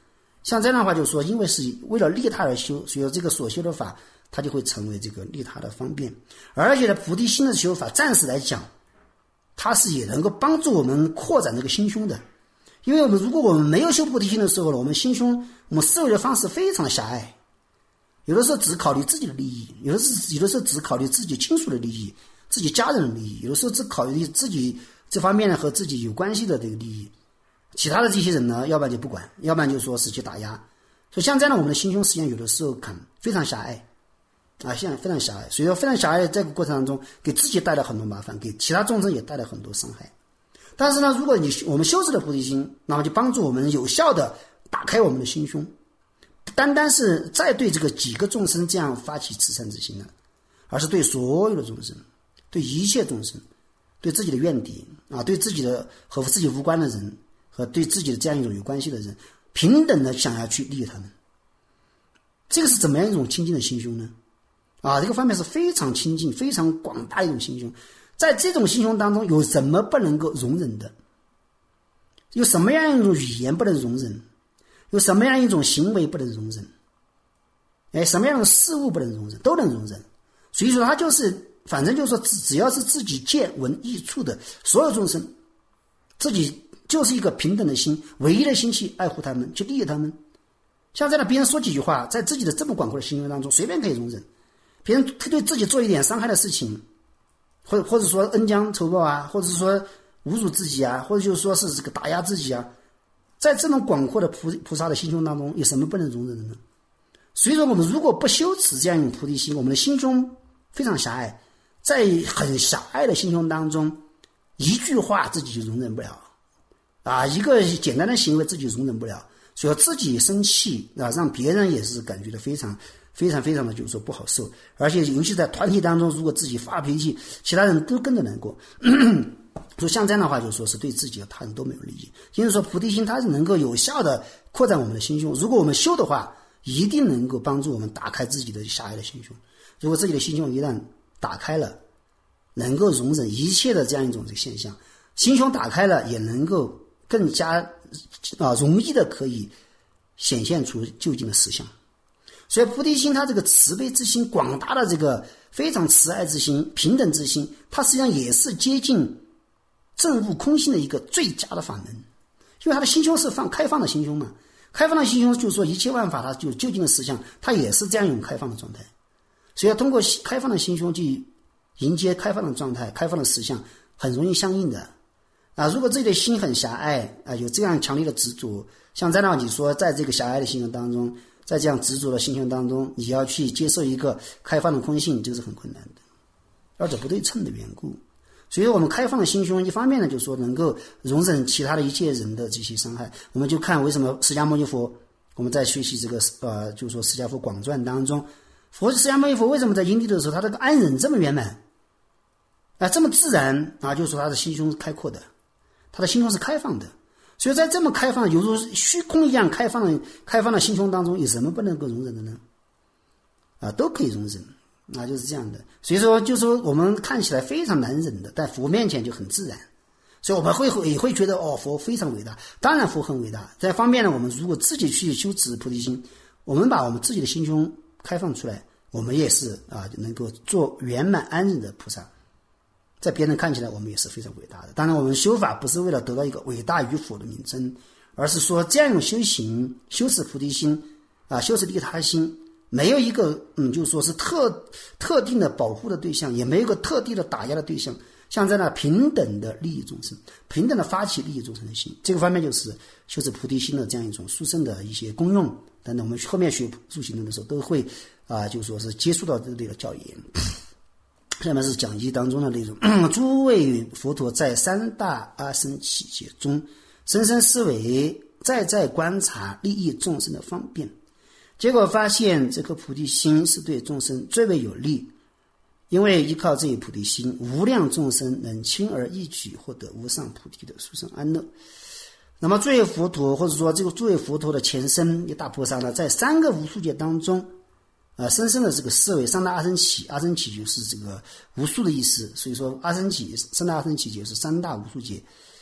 像这样的话，就是说，因为是为了利他而修，所以这个所修的法，它就会成为这个利他的方便。而且呢，菩提心的修法，暂时来讲，它是也能够帮助我们扩展这个心胸的。因为如果我们没有修菩提心的时候呢，我们心胸，我们思维的方式非常狭隘，有的时候只考虑自己的利益，有的时候只考虑自己亲属的利益，自己家人的利益，有的时候只考虑自己这方面呢和自己有关系的这个利益。其他的这些人呢，要不然就不管，要不然就说是去打压。所以像这样的，我们的心胸实际上有的时候看非常狭隘啊，现在非常狭隘。所以说非常狭隘的这个过程当中，给自己带来很多麻烦，给其他众生也带来很多伤害。但是呢，如果我们修持了菩提心，那么就帮助我们有效的打开我们的心胸，单单是再对这个几个众生这样发起慈善之心了，而是对所有的众生，对一切众生，对自己的怨敌啊，对自己的和自己无关的人，和对自己的这样一种有关系的人，平等的想要去利益他们。这个是怎么样一种清净的心胸呢？啊，这个方面是非常清净、非常广大的一种心胸。在这种心胸当中，有什么不能够容忍的？有什么样一种语言不能容忍？有什么样一种行为不能容忍？什么样的事物不能容忍？都能容忍。所以说，他就是，反正就是说，只要是自己见闻益处的所有众生，自己就是一个平等的心，唯一的心去爱护他们，去利益他们。像这样别人说几句话，在自己的这么广阔的心胸当中，随便可以容忍。别人对自己做一点伤害的事情，或者说恩将仇报啊，或者是说侮辱自己啊，或者就是说是这个打压自己啊，在这种广阔的菩萨的心胸当中，有什么不能容忍的呢？所以说，我们如果不修持这样一种菩提心，我们的心胸非常狭隘，在很狭隘的心胸当中，一句话自己就容忍不了啊，一个简单的行为自己容忍不了，所以自己生气啊，让别人也是感觉到非常的就是说不好受，而且尤其在团体当中，如果自己发脾气，其他人都跟着难过。所以像这样的话，就说是对自己和他人都没有利益。因此说，菩提心它是能够有效的扩展我们的心胸。如果我们修的话，一定能够帮助我们打开自己的狭隘的心胸。如果自己的心胸一旦打开了，能够容忍一切的这样一种现象，心胸打开了，也能够更加容易的可以显现出究竟的实相。所以菩提心它这个慈悲之心，广大的这个非常慈爱之心，平等之心，它实际上也是接近证悟空性的一个最佳的法门。因为它的心胸是开放的心胸嘛，开放的心胸就是说一切万法它就究竟的实相，它也是这样一种开放的状态。所以要通过开放的心胸去迎接开放的状态，开放的实相很容易相应的啊。如果自己的心很狭隘啊，有这样强烈的执着，像在那你说在这个狭隘的心胸当中，在这样执着的心胸当中，你要去接受一个开放的空性，这个是很困难的，而且不对称的缘故。所以我们开放的心胸，一方面呢，就是说能够容忍其他的一切人的这些伤害。我们就看为什么释迦牟尼佛，我们在学习这个就是说释迦佛广传当中，释迦牟尼佛为什么在因地的时候，他这个安忍这么圆满啊，这么自然啊，就是说他的心胸是开阔的，他的心胸是开放的。所以在这么开放，犹如虚空一样开放的心胸当中，有什么不能够容忍的呢？啊，都可以容忍啊，就是这样的。所以说，就是说我们看起来非常难忍的，在佛面前就很自然。所以我们也会觉得佛非常伟大。当然佛很伟大。这方面呢，我们如果自己去修持菩提心，我们把我们自己的心胸开放出来，我们也是能够做圆满安忍的菩萨。在别人看起来我们也是非常伟大的。当然我们修法不是为了得到一个伟大与否的名称，而是说这样一种修行，修持菩提心修持利他心，没有一个就是说是特定的保护的对象，也没有一个特定的打压的对象，像在那平等的利益众生，平等的发起利益众生的心。这个方面就是修持菩提心的这样一种殊胜的一些功用等等，我们后面学入行论的时候都会就是说是接触到这类的教言。下面是讲义当中的内容。诸位佛陀在三大阿僧祇劫中，深深思维，在观察利益众生的方便，结果发现这颗菩提心是对众生最为有利，因为依靠这一菩提心，无量众生能轻而易举获得无上菩提的殊胜安乐。那么诸位佛陀，或者说这个诸位佛陀的前身一大菩萨呢，在三个无数劫当中深深的这个思维，三大阿僧祇，阿僧祇就是这个无数的意思，所以说三大阿僧祇劫是三大无数劫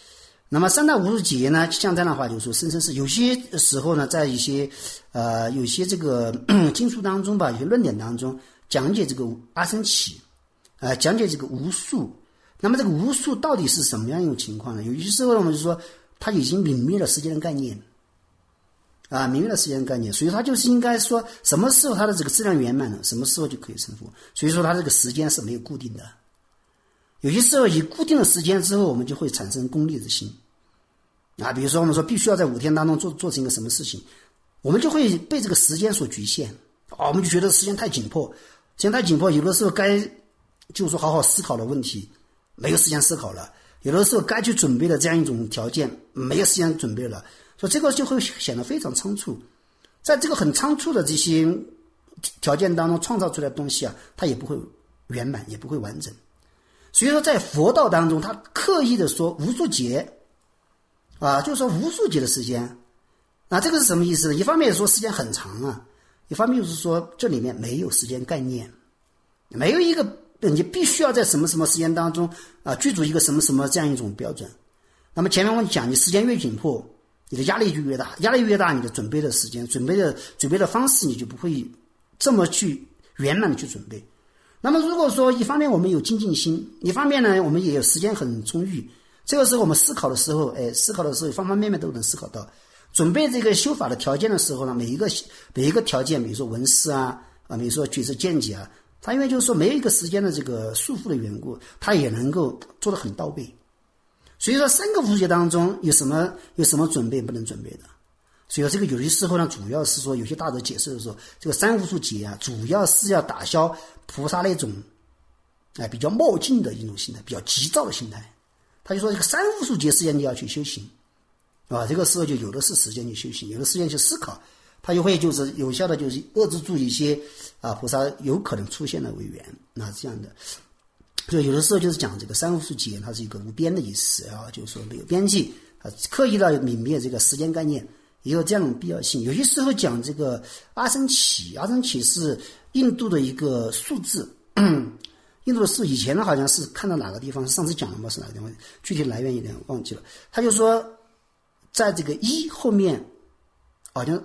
那么三大无数劫呢，像这样的话就是说生生世，有些时候呢，在一些有些这个经书当中吧，有些论点当中讲解这个阿僧祇，讲解这个无数。那么这个无数到底是什么样一种情况呢？有些时候我们就说它已经泯灭了时间的概念，泯灭了时间的概念，所以它就是应该说什么时候它的这个质量圆满了，什么时候就可以成佛。所以说它这个时间是没有固定的。有些时候以固定的时间之后，我们就会产生功利之心比如说我们说必须要在5天当中做成一个什么事情，我们就会被这个时间所局限我们就觉得时间太紧迫，有的时候该就是说好好思考的问题没有时间思考了，有的时候该去准备的这样一种条件没有时间准备了，所以这个就会显得非常仓促。在这个很仓促的这些条件当中创造出来的东西它也不会圆满，也不会完整。所以说在佛道当中他刻意的说无数劫就是说无数劫的时间这个是什么意思呢？一方面说时间很长一方面就是说这里面没有时间概念，没有一个你必须要在什么什么时间当中具足一个什么什么这样一种标准。那么前面我们讲，你时间越紧迫，你的压力就越大，压力越大，你的准备的时间准备的方式你就不会这么去圆满的去准备。那么如果说一方面我们有精进心，一方面呢我们也有时间很充裕，这个时候我们思考的时候方方面面都能思考到。准备这个修法的条件的时候呢，每一个条件，比如说闻思比如说举世见解它因为就是说没有一个时间的这个束缚的缘故，它也能够做得很到位。所以说3个无数劫当中有什么准备不能准备的。所以说这个有些时候呢，主要是说有些大德解释的时候，这个3无数劫主要是要打消菩萨那种比较冒进的一种心态，比较急躁的心态。他就说这个3无数劫时间你要去修行这个时候就有的是时间去修行，有的时间去思考，他就会就是有效的就是遏制住一些菩萨有可能出现的违缘这样的。所以有的时候就是讲这个3无数劫它是一个无边的意思就是说没有边际刻意的泯灭这个时间概念，也有这样的必要性。有些时候讲这个阿僧祇是印度的一个数字印度的数以前呢好像是看到哪个地方，上次讲了吗？是哪个地方？具体来源有点忘记了。他就说在这个1后面好像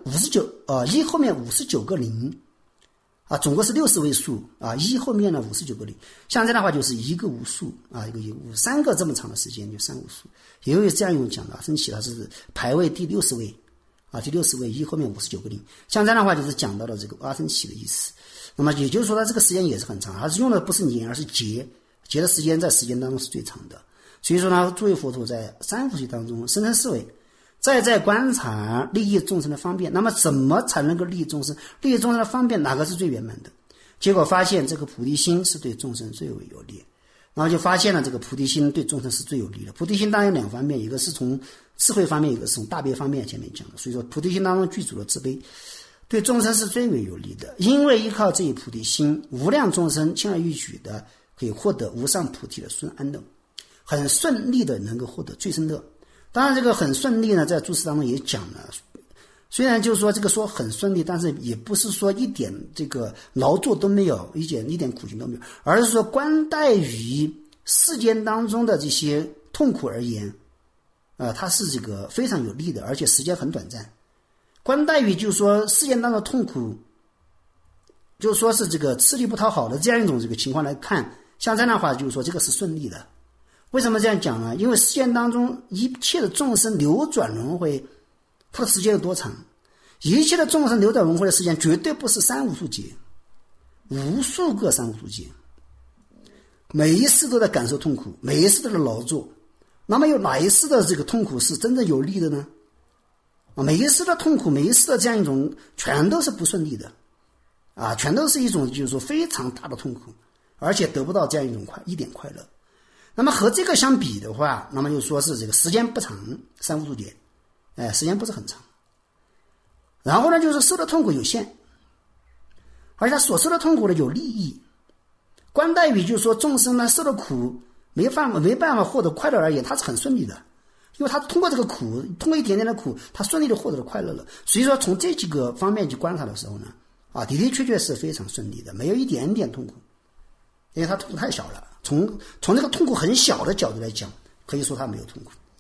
1后面59个零总共是60位数1后面呢59个零，像这样的话就是一个无数一个3个这么长的时间就3无数。也有这样一种讲的阿僧祇它是排位第60位第60位1后面59个零，像这样的话就是讲到了这个阿僧祇的意思。那么也就是说它这个时间也是很长，它是用的不是年而是劫的时间在时间当中是最长的。所以说呢，诸位佛陀在3无数劫当中生生世为在观察利益众生的方便。那么怎么才能够利益众生？利益众生的方便哪个是最圆满的？结果发现这个菩提心是对众生最为有利，然后就发现了这个菩提心对众生是最有利的。菩提心当然有2方面，一个是从智慧方面，一个是从大悲方面，前面讲的。所以说菩提心当中具足了慈悲，对众生是最为有利的。因为依靠这一菩提心，无量众生轻而易举的可以获得无上菩提的顺安乐，很顺利的能够获得最深乐。当然这个很顺利呢，在注释当中也讲了，虽然就是说这个说很顺利，但是也不是说一点这个劳作都没有，一点苦情都没有，而是说观待于世间当中的这些痛苦而言它是这个非常有利的，而且时间很短暂。观待于就是说世间当中的痛苦，就是说是这个吃力不讨好的这样一种这个情况来看，像这样的话就是说这个是顺利的。为什么这样讲呢？因为世间当中一切的众生流转轮回，它的时间有多长？一切的众生流转轮回的时间绝对不是3无数劫，无数个3无数劫，每一世都在感受痛苦，每一世都在劳作。那么有哪一世的这个痛苦是真正有利的呢？每一世的痛苦，每一世的这样一种全都是不顺利的全都是一种就是说非常大的痛苦，而且得不到这样一点快乐。那么和这个相比的话，那么就说是这个时间不长，3无数劫时间不是很长。然后呢就是受的痛苦有限，而且他所受的痛苦呢有利益。观待于就是说众生呢受的苦没办法获得快乐而言，他是很顺利的，因为他通过这个苦，通过一点点的苦，他顺利的获得了快乐了。所以说从这几个方面去观察的时候呢的确是非常顺利的，没有一点点痛苦，因为他痛苦太小了。从这个痛苦很小的角度来讲，可以说他没有痛苦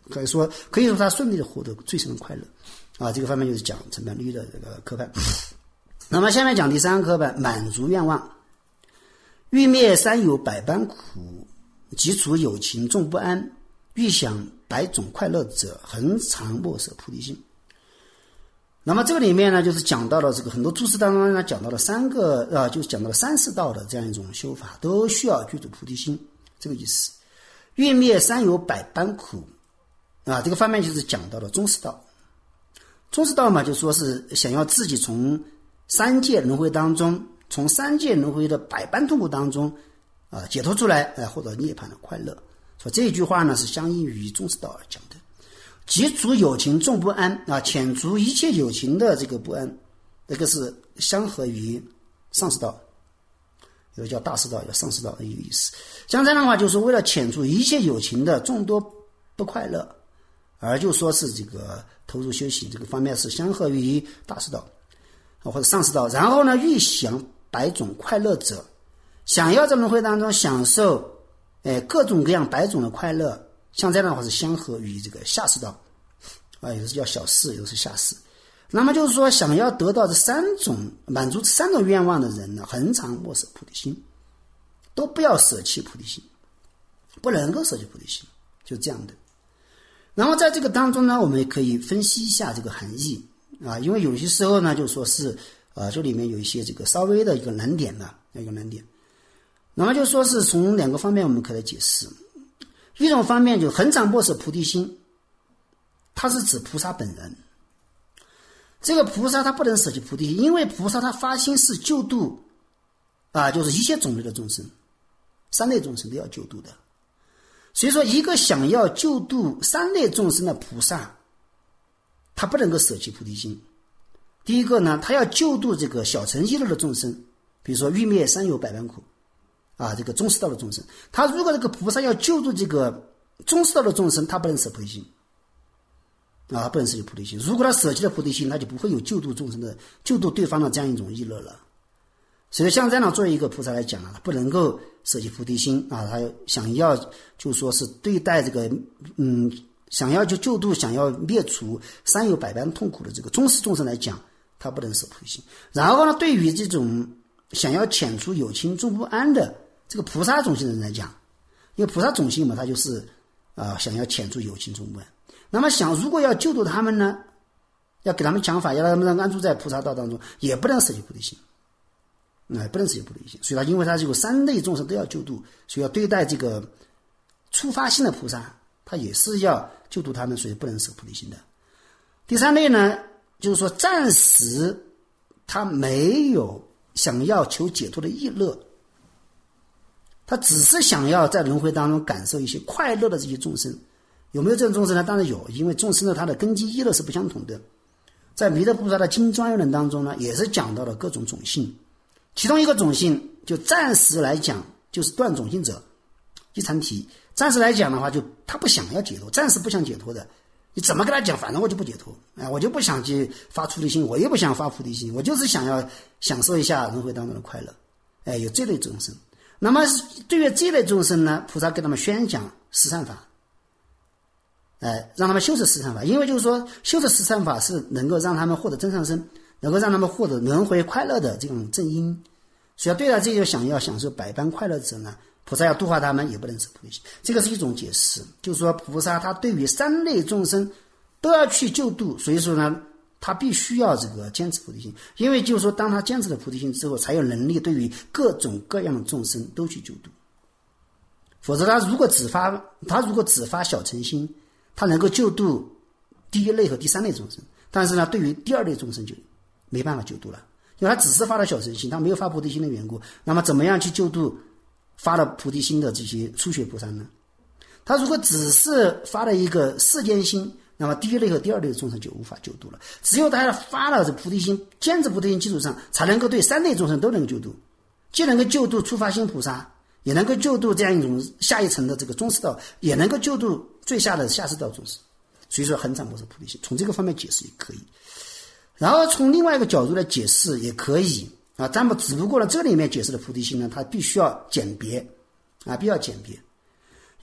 可以说他顺利的获得最深的快乐啊。这个方面就是讲成本利益的这个科判。那么下面讲第3个科判，满足愿望。欲灭三有百般苦，即除有情众不安，欲享百种快乐者，恒常莫舍菩提心。那么这个里面呢，就是讲到了这个很多注释当中呢，讲到了就是讲到了三世道的这样一种修法，都需要具足菩提心，这个意思。欲灭三有百般苦啊，这个方面就是讲到了中世道。中世道嘛，就说是想要自己从三界轮回当中，从三界轮回的百般痛苦当中解脱出来，获得涅槃的快乐。所以这一句话呢，是相应于中世道而讲的。即除有情众不安啊，遣除一切有情的这个不安，这个是相合于上士道，有的叫大士道，有上士道的一个意思。像这样的话，就是为了遣除一切有情的众多不快乐，而就说是这个投入修行这个方面是相合于大士道或者上士道。然后呢，欲享百种快乐者，想要在轮回当中享受各种各样百种的快乐，像这样的话是相合于这个下士道有的是叫小士，有的是下士。那么就是说，想要得到满足这3种愿望的人呢，恒常莫舍菩提心，都不要舍弃菩提心，不能够舍弃菩提心，就这样的。然后在这个当中呢，我们也可以分析一下这个含义因为有些时候呢，就说是这里面有一些这个稍微的一个难点的一个难点。那么就说是从2个方面我们可以来解释。一种方面就恒常莫舍菩提心，它是指菩萨本人。这个菩萨他不能舍弃菩提心，因为菩萨他发心是救度就是一切种类的众生，3类众生都要救度的。所以说一个想要救度3类众生的菩萨，他不能够舍弃菩提心。第一个呢，他要救度这个小乘一类的众生，比如说欲灭三有百般苦这个中士道的众生，他如果这个菩萨要救助这个中士道的众生，他不能舍菩提心不能舍弃菩提心。如果他舍弃了菩提心，他就不会有救度众生的救度对方的这样一种意乐了。所以像这样作为一个菩萨来讲不能够舍弃菩提心他想要就说是对待这个想要就救度想要灭除三有百般痛苦的这个中士众生来讲，他不能舍菩提心。然后呢，对于这种想要遣除有情众不安的这个菩萨种性的人来讲，因为菩萨种性嘛，他就是想要遣除有情众不安。那么如果要救度他们呢，要给他们讲法，要让他们安住在菩萨道当中，也不能舍弃菩提心不能舍弃菩提心。所以因为他有3类众生都要救度，所以要对待这个初发心的菩萨，他也是要救度他们，所以不能舍菩提心的。第3类呢，就是说暂时他没有想要求解脱的意乐，他只是想要在轮回当中感受一些快乐的这些众生。有没有这种众生呢？当然有，因为众生的他的根基意乐是不相同的。在弥勒菩萨的经专用论当中呢，也是讲到了各种种性，其中一个种性就暂时来讲就是断种性者一参提。暂时来讲的话，就他不想要解脱，暂时不想解脱的，你怎么跟他讲，反正我就不解脱我就不想去发出离心，我也不想发菩提心，我就是想要享受一下轮回当中的快乐有这类众生。那么对于这类众生呢，菩萨给他们宣讲十善法让他们修持十善法，因为就是说修持十善法是能够让他们获得真上身，能够让他们获得轮回快乐的这种正因。所以对待这些想要享受百般快乐者呢，菩萨要度化他们，也不能舍菩提心。这个是一种解释，就是说菩萨他对于3类众生都要去救度，所以说呢，他必须要这个坚持菩提心。因为就是说，当他坚持了菩提心之后，才有能力对于各种各样的众生都去救度。否则他如果只发小乘心，他能够救度第1类和第3类众生，但是呢，对于第2类众生就没办法救度了，因为他只是发了小乘心，他没有发菩提心的缘故。那么怎么样去救度发了菩提心的这些初学菩萨呢？他如果只是发了一个世间心，那么第1类和第2类的众生就无法救度了。只有他发了这菩提心，坚持菩提心基础上，才能够对3类众生都能够救度，既能够救度初发心菩萨，也能够救度这样一种下一层的这个中士道，也能够救度最下的下士道众生。所以说恒常莫舍菩提心，从这个方面解释也可以。然后从另外一个角度来解释也可以咱们只不过呢，这里面解释的菩提心呢，它必须要简别必须要简别。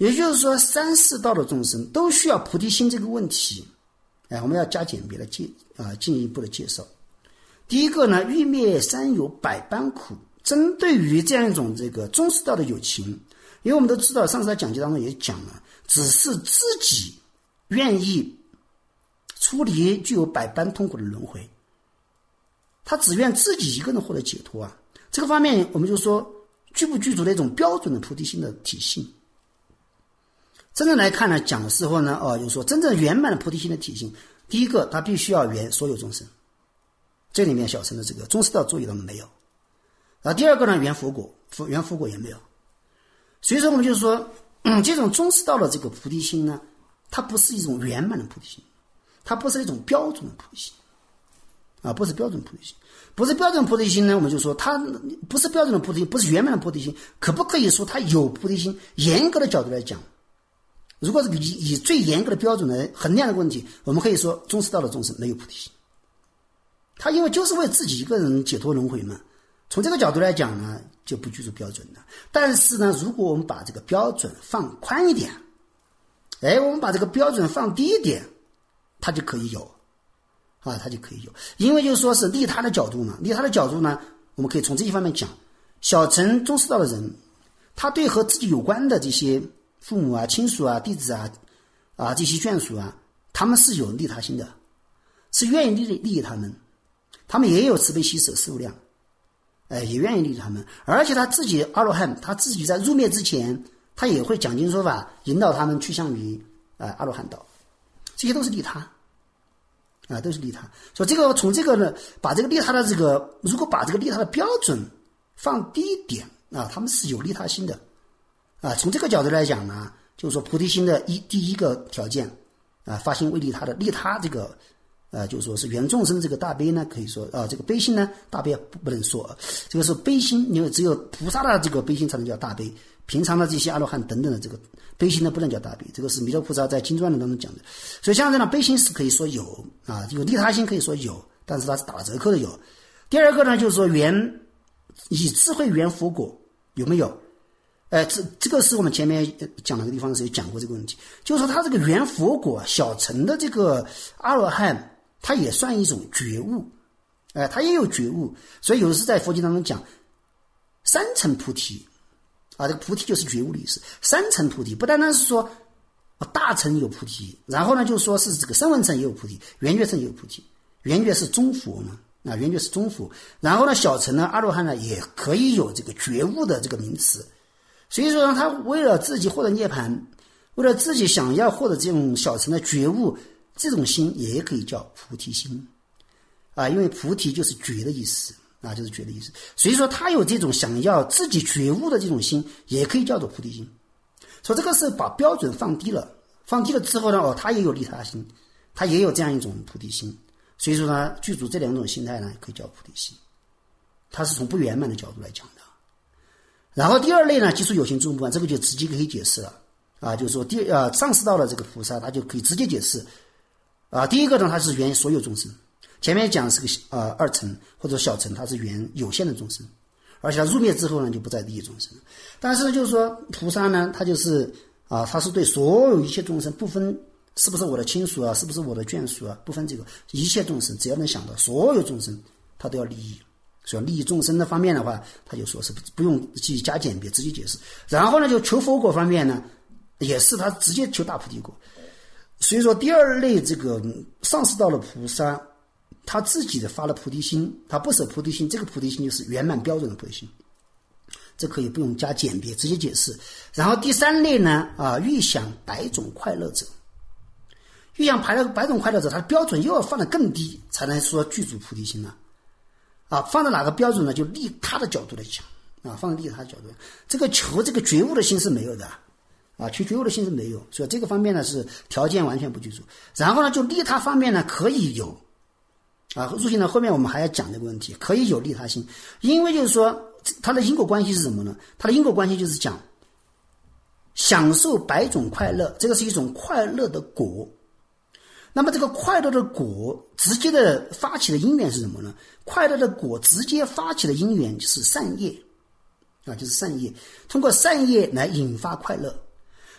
也就是说三四道的众生都需要菩提心这个问题，我们要加简别的进一步的介绍。第一个呢，欲灭三有百般苦，针对于这样一种这个中士道的有情，因为我们都知道上次在讲解当中也讲了，只是自己愿意出离具有百般痛苦的轮回，他只愿自己一个人获得解脱啊。这个方面我们就说具不具足的一种标准的菩提心的体性。真正来看呢，讲的时候呢，就是说真正圆满的菩提心的体性，第一个他必须要圆所有众生，这里面小乘的这个中士道作业当中没有。第二个呢，圆佛果，圆佛果也没有。所以说我们就是说，这种中士道的这个菩提心呢，它不是一种圆满的菩提心，它不是一种标准的菩提心不是标准菩提心。不是标准菩提心呢，我们就说它不是标准的菩提心，不是圆满的菩提心。可不可以说它有菩提心？严格的角度来讲，如果是以最严格的标准来衡量的问题，我们可以说中士道的众生没有菩提心，他因为就是为自己一个人解脱轮回嘛，从这个角度来讲呢，就不具足标准的。但是呢，如果我们把这个标准放宽一点，我们把这个标准放低一点，他就可以有他就可以有。因为就是说是利他的角度呢，我们可以从这一方面讲，小乘中士道的人，他对和自己有关的这些父母啊、亲属啊、弟子啊这些眷属啊，他们是有利他心的，是愿意利益他们，他们也有慈悲喜舍四无量，也愿意利益他们。而且他自己阿罗汉，他自己在入灭之前，他也会讲经说法，引导他们趋向于阿罗汉道，这些都是利他都是利他。所以这个从这个呢，把这个利他的这个，如果把这个利他的标准放低一点他们是有利他心的从这个角度来讲呢，就是说菩提心的第一个条件发心为利他的，利他这个就是说是圆众生这个大悲呢，可以说这个悲心呢，大悲不能说，这个是悲心，因为只有菩萨的这个悲心才能叫大悲，平常的这些阿罗汉等等的这个悲心呢不能叫大悲，这个是弥勒菩萨在经传当中讲的。所以像这样悲心是可以说有有利他心可以说有，但是它是打折扣的有。第二个呢，就是说以智慧圆佛果有没有？这个是我们前面讲那个地方的时候讲过这个问题，就是说他这个圆佛果小乘的这个阿罗汉，他也算一种觉悟，他也有觉悟。所以有时在佛经当中讲三层菩提这个菩提就是觉悟的意思。三层菩提不单单是说大乘有菩提，然后呢就说是这个声闻乘也有菩提，圆觉乘也有菩提，圆觉是中佛嘛，圆觉是中佛，然后呢小乘呢阿罗汉呢也可以有这个觉悟的这个名词。所以说他为了自己获得涅槃，为了自己想要获得这种小乘的觉悟，这种心也可以叫菩提心因为菩提就是觉的意思就是觉的意思。所以说他有这种想要自己觉悟的这种心，也可以叫做菩提心。所以这个是把标准放低了之后呢他也有利他心，他也有这样一种菩提心。所以说呢具足这两种心态呢可以叫菩提心，它是从不圆满的角度来讲的。然后第二类呢，基础有情诸部分，这个就直接可以解释了就是说上士道的这个菩萨，他就可以直接解释第一个呢，他是圆所有众生，前面讲是个二乘或者小乘，他是圆有限的众生，而且他入灭之后呢，就不再利益众生。但是就是说菩萨呢，他就是他是对所有一切众生，不分是不是我的亲属是不是我的眷属不分这个一切众生，只要能想到所有众生，他都要利益。所以利益众生的方面的话，他就说是不用去加减别，直接解释。然后呢，就求佛果方面呢，也是他直接求大菩提果。所以说第二类这个上士道的菩萨，他自己的发了菩提心，他不舍菩提心，这个菩提心就是圆满标准的菩提心，这可以不用加减别，直接解释。然后第三类呢欲享百种快乐者，欲享百种快乐者，他的标准又要放得更低，才能说具足菩提心了放在哪个标准呢？就利他的角度来讲放在利他的角度，这个求这个觉悟的心是没有的求觉悟的心是没有，所以这个方面呢是条件完全不具足。然后呢，就利他方面呢可以有入心呢后面我们还要讲这个问题，可以有利他心，因为就是说它的因果关系是什么呢？它的因果关系就是讲享受百种快乐，这个是一种快乐的果。那么这个快乐的果直接的发起的因缘是什么呢？快乐的果直接发起的因缘就是善业就是善业，通过善业来引发快乐。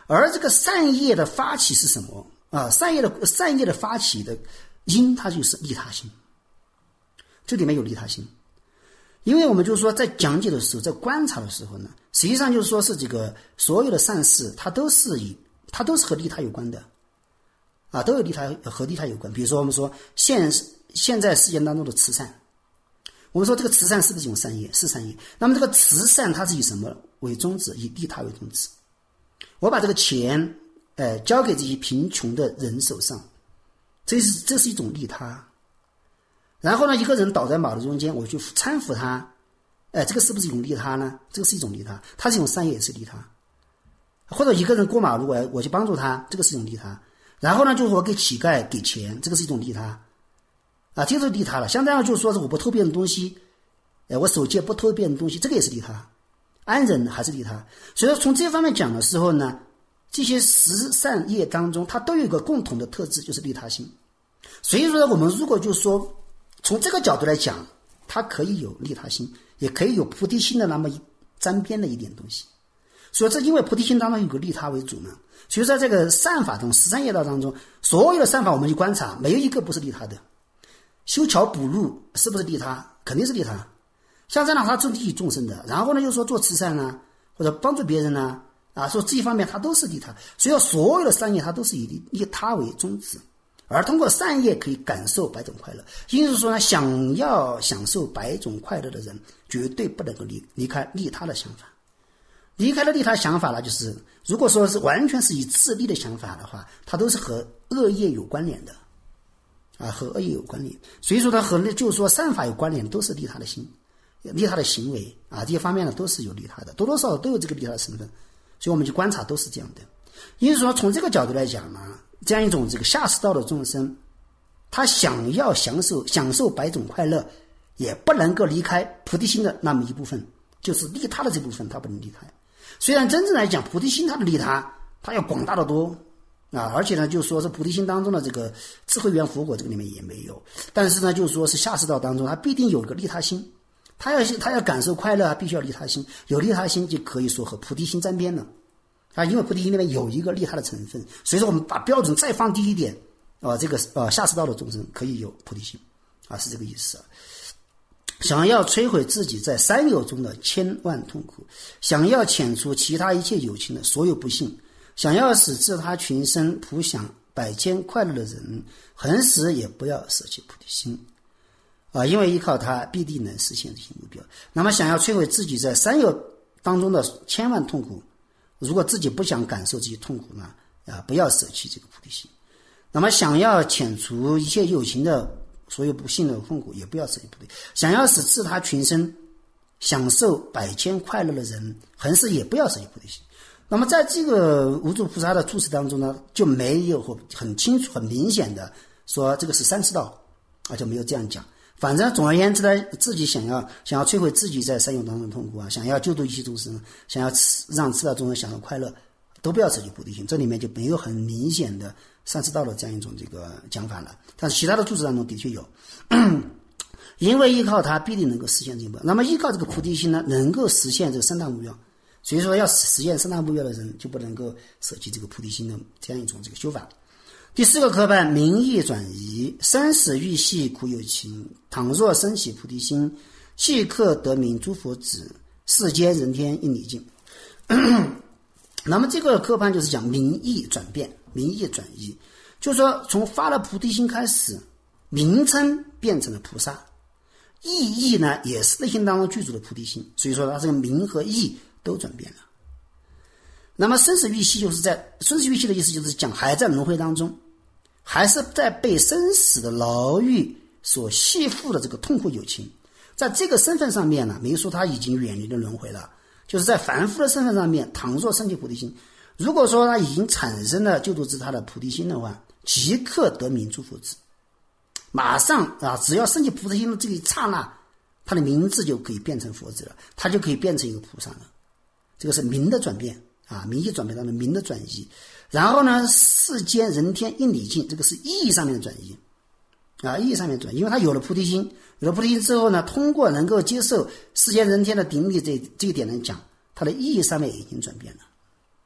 而这个善业的发起是什么啊？善业的发起的因，它就是利他心。这里面有利他心，因为我们就是说在讲解的时候，在观察的时候呢，实际上就是说是这个所有的善事，它都是和利他有关的啊，都有和利他有关。比如说我们说现在世界当中的慈善，我们说这个慈善是不是一种善业？是善业。那么这个慈善它是以什么为宗旨？以利他为宗旨。我把这个钱交给这些贫穷的人手上，这是一种利他。然后呢，一个人倒在马路中间，我去搀扶他，这个是不是一种利他呢？这个是一种利他，它是一种善业，也是利他。或者一个人过马路，我去帮助他，这个是一种利他。然后呢，就是我给乞丐给钱，这个是一种利他啊，这就是利他了。像这样就是说是我不偷别人东西，我守戒不偷别人东西，这个也是利他。安忍还是利他。所以说从这方面讲的时候呢，这些十善业当中，它都有一个共同的特质，就是利他心。所以说我们如果就是说从这个角度来讲，它可以有利他心，也可以有菩提心的那么沾边的一点东西。所以这因为菩提心当中有个利他为主嘛，所以在这个善法中，十善业道当中，所有的善法我们去观察，没有一个不是利他的。修桥补路是不是利他？肯定是利他。像这样他利益众生的，然后呢又说做慈善呢，或者帮助别人呢，说这一方面他都是利他。所以所有的善业他都是以利他为宗旨。而通过善业可以感受百种快乐，因此说呢，想要享受百种快乐的人，绝对不能够离开利他的想法。离开了利他想法呢，就是如果说是完全是以自利的想法的话，它都是和恶业有关联的啊，和恶业有关联。所以说它和就是说善法有关联，都是利他的心、利他的行为啊，这些方面呢都是有利他的，多多少少都有这个利他的成分。所以我们去观察都是这样的。因此说从这个角度来讲呢，这样一种这个下士道的众生，他想要享受百种快乐，也不能够离开菩提心的那么一部分，就是利他的这部分他不能离开。虽然真正来讲菩提心它的利他它要广大的多啊，而且呢就是说是菩提心当中的这个智慧圆佛果这个里面也没有，但是呢就是说是下士道当中他必定有一个利他心，他要感受快乐，必须要利他心，有利他心就可以说和菩提心沾边了啊，因为菩提心里面有一个利他的成分。所以说我们把标准再放低一点这个下士道的众生可以有菩提心啊，是这个意思啊。想要摧毁自己在三有中的千万痛苦，想要遣除其他一切有情的所有不幸，想要使自他群生普享百千快乐的人，恒时也不要舍弃菩提心啊，因为依靠它必定能实现这些目标。那么想要摧毁自己在三有当中的千万痛苦，如果自己不想感受这些痛苦呢，不要舍弃这个菩提心。那么想要遣除一切有情的所有不幸的痛苦，也不要舍弃菩提。想要使自他群生享受百千快乐的人，恒时也不要舍弃菩提心。那么在这个无著菩萨的注释当中呢，就没有很清楚很明显的说这个是三士道啊，就没有这样讲。反正总而言之呢，自己想要摧毁自己在三有当中的痛苦啊，想要救度一切众生，想要让四大众生享受快乐，都不要舍弃菩提心。这里面就没有很明显的三士道的这样一种这个讲法了，但是其他的注释当中的确有。因为依靠它必定能够实现这个目标，那么依靠这个菩提心呢，能够实现这个三大目标。所以说要实现三大目标的人，就不能够舍弃这个菩提心的这样一种这个修法。第四个科判，名义转移，生死欲系苦有情，倘若生起菩提心，即刻得名诸佛子，世间人天应礼敬。那么这个科判就是讲名义转变，名义转移，就是说从发了菩提心开始，名称变成了菩萨，意义呢也是内心当中具足的菩提心，所以说它这个名和义都转变了。那么生死欲系就是在生死欲系的意思就是讲还在轮回当中，还是在被生死的牢狱所系缚的这个痛苦有情，在这个身份上面呢，没有说他已经远离了轮回了，就是在凡夫的身份上面，倘若升起菩提心，如果说他已经产生了救度之他的菩提心的话，即刻得名诸佛子，马上只要升起菩提心的这一刹那，他的名字就可以变成佛子了，他就可以变成一个菩萨了。这个是名的转变啊，名义转变当中名的转移。然后呢，世间人天应礼敬，这个是意义上面的转移啊，意义上面转移，因为他有了菩提心，有了菩提心之后呢，通过能够接受世间人天的顶礼这一点来讲，他的意义上面也已经转变了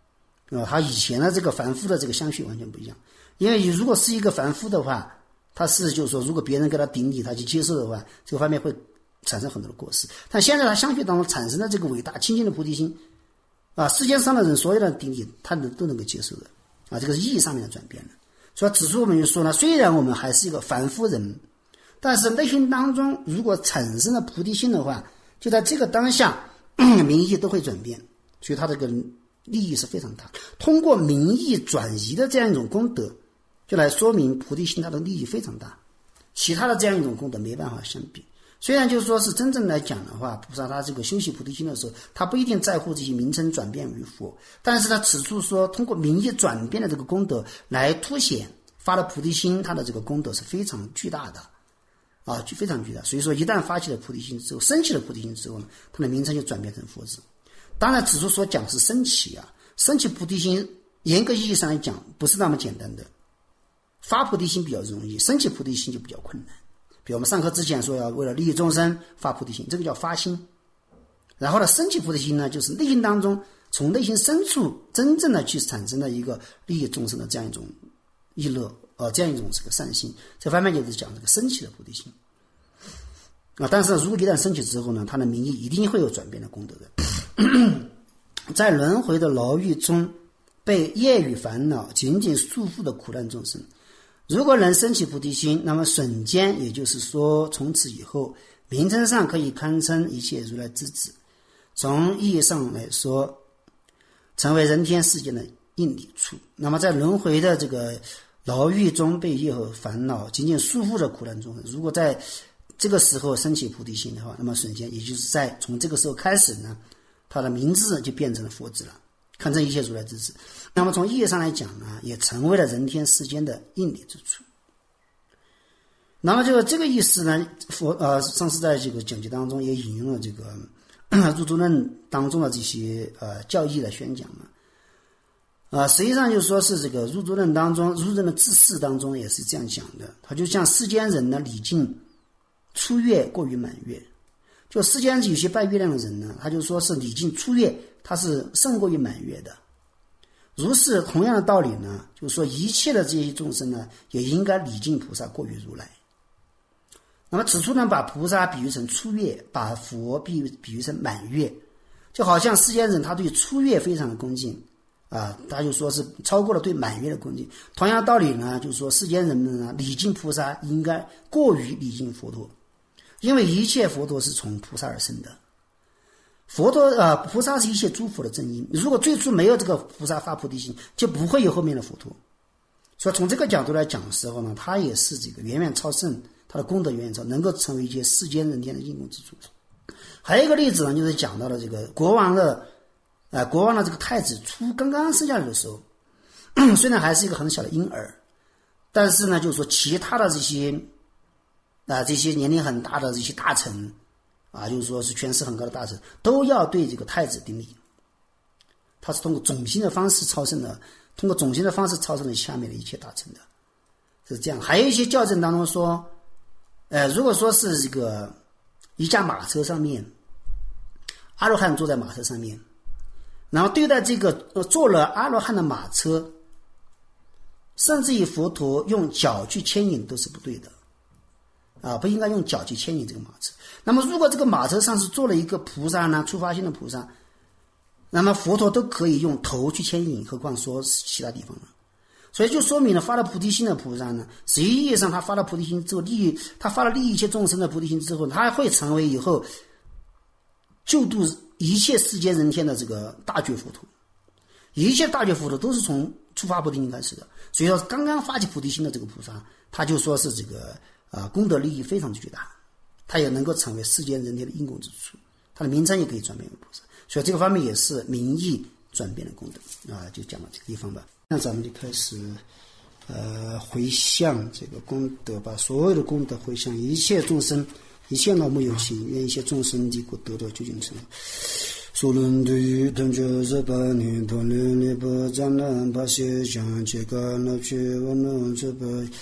他以前的这个凡夫的这个相续完全不一样。因为如果是一个凡夫的话，他是就是说，如果别人给他顶礼，他去接受的话，这个方面会产生很多的过失。但现在他相续当中产生的这个伟大清净的菩提心世间上的人所有的顶礼，他都能够接受的这个是意义上面的转变了。所以指出我们就说呢，虽然我们还是一个凡夫人，但是内心当中如果产生了菩提心的话，就在这个当下名义都会转变，所以他这个利益是非常大。通过名义转移的这样一种功德，就来说明菩提心它的利益非常大，其他的这样一种功德没办法相比。虽然就是说是真正来讲的话，菩萨他这个修习菩提心的时候，他不一定在乎这些名称转变于佛，但是他此处说通过名义转变的这个功德来凸显发了菩提心，他的这个功德是非常巨大的非常巨大。所以说一旦发起了菩提心之后，升起了菩提心之后呢，他的名称就转变成佛字。当然此处所讲是升起升起菩提心严格意义上来讲不是那么简单的，发菩提心比较容易，升起菩提心就比较困难。比如我们上课之前说要为了利益众生发菩提心，这个叫发心。然后呢，升起菩提心呢，就是内心当中从内心深处真正的去产生了一个利益众生的这样一种意乐这样一种这个善心。这方面就是讲这个升起的菩提心但是如果一旦升起之后呢，它的名义一定会有转变的功德的。在轮回的牢狱中被业与烦恼紧紧束缚的苦难众生，如果能升起菩提心，那么瞬间，也就是说从此以后名称上可以堪称一切如来之子，从意义上来说成为人天世界的应理处。那么在轮回的这个牢狱中被业和烦恼紧紧束缚的苦难众生，如果在这个时候升起菩提心的话，那么瞬间，也就是在从这个时候开始呢，他的名字就变成了佛字了，堪称一切如来之子。那么从意义上来讲呢，也成为了人天世间的应理之处。那么这个意思呢，上次在这个讲解当中也引用了这个入住论当中的这些教义来宣讲实际上就说是这个入住论当中，入住论的自释当中也是这样讲的。他就像世间人呢，礼敬初月过于满月，就世间有些拜月亮的人呢，他就说是礼敬初月，他是胜过于满月的。如是同样的道理呢，就是说一切的这些众生呢，也应该礼敬菩萨过于如来。那么此处呢，把菩萨比喻成初月，把佛比喻成满月，就好像世间人他对初月非常的恭敬他就说是超过了对满月的恭敬。同样的道理呢，就是说世间人们呢，礼敬菩萨应该过于礼敬佛陀，因为一切佛陀是从菩萨而生的。菩萨是一切诸佛的正因，如果最初没有这个菩萨发菩提心，就不会有后面的佛陀。所以从这个角度来讲的时候呢，他也是这个远远超胜，他的功德远远超，能够成为一些世间人天的应供之处。还有一个例子呢，就是讲到了这个国王的这个太子刚刚生下来的时候，虽然还是一个很小的婴儿，但是呢，就是说其他的这些年龄很大的这些大臣就是说是权势很高的大臣，都要对这个太子顶礼。他是通过种姓的方式超胜了下面的一切大臣的，是这样。还有一些教证当中说，如果说是这个一架马车上面，阿罗汉坐在马车上面，然后对待这个坐了阿罗汉的马车，甚至于佛陀用脚去牵引都是不对的不应该用脚去牵引这个马车。那么如果这个马车上是坐了一个菩萨呢，出发心的菩萨，那么佛陀都可以用头去牵引，何况说其他地方了。所以就说明了发了菩提心的菩萨呢，实际意义上他发了菩提心之后，他发了利益一切众生的菩提心之后，他会成为以后救度一切世间人天的这个大觉佛陀。一切大觉佛陀都是从出发菩提心开始的。所以说刚刚发起菩提心的这个菩萨，他就说是这个功德利益非常巨大，他也能够成为世间人天的应供之处，他的名称也可以转变为菩萨。所以这个方面也是名义转变的功德就讲到这个地方吧。那咱们就开始回向这个功德，把所有的功德回向一切众生，一切老母有情，愿一切众生离苦得到究竟成佛。所论对于等觉日八年不离离不占难把些讲这个那去我能这个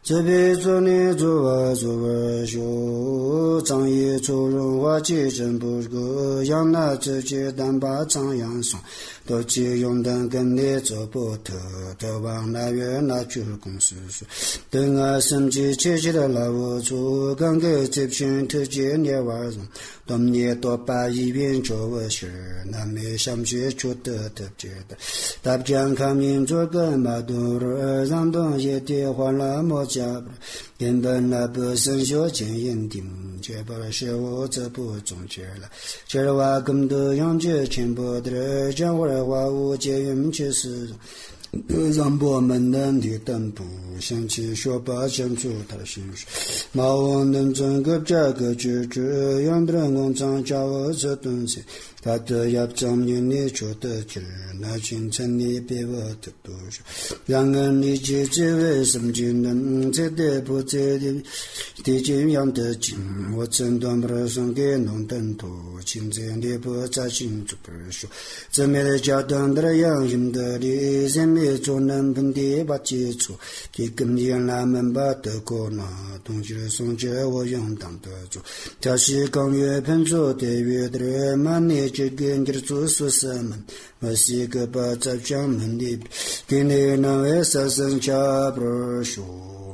这辈子你做啊做啊修，张也做人话结真不够，养那自己单把张养送，都借用灯跟你做不透，都往那远那去公司说，等我生气切切的老我做，刚给这片头几年玩人，当年多把一边做我事，那没想起觉得特觉得，大不讲看民族跟马多儿，让东西的话那么家不。原本那不生小见人定，却把是我这不中间了。这话更多养着全部的讲话的话，我节约去是。让我们能的等不想起说把讲出他的心事，马王能整个这个句子，让的人工厂叫我这东西，他的要证明你说的句，那清晨你别我的多说，让人理解这为什么就能这的不这的的这样的经，我诊断不了送给农等多，亲自的不在清楚不说，这面的家当的样心的的人民。做人本地把接触，给跟前他们把德国那东西送给我用当得住。他是刚月喷出的月的人，满年就跟着做说什么？我是个把在家门的，给你那位三生家不说。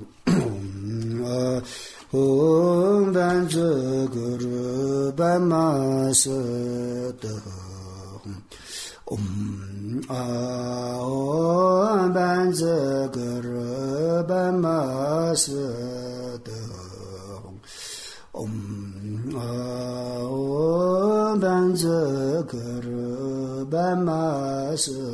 我伴这个日斑马色的。伴这个热斑马色的伴这个热斑马色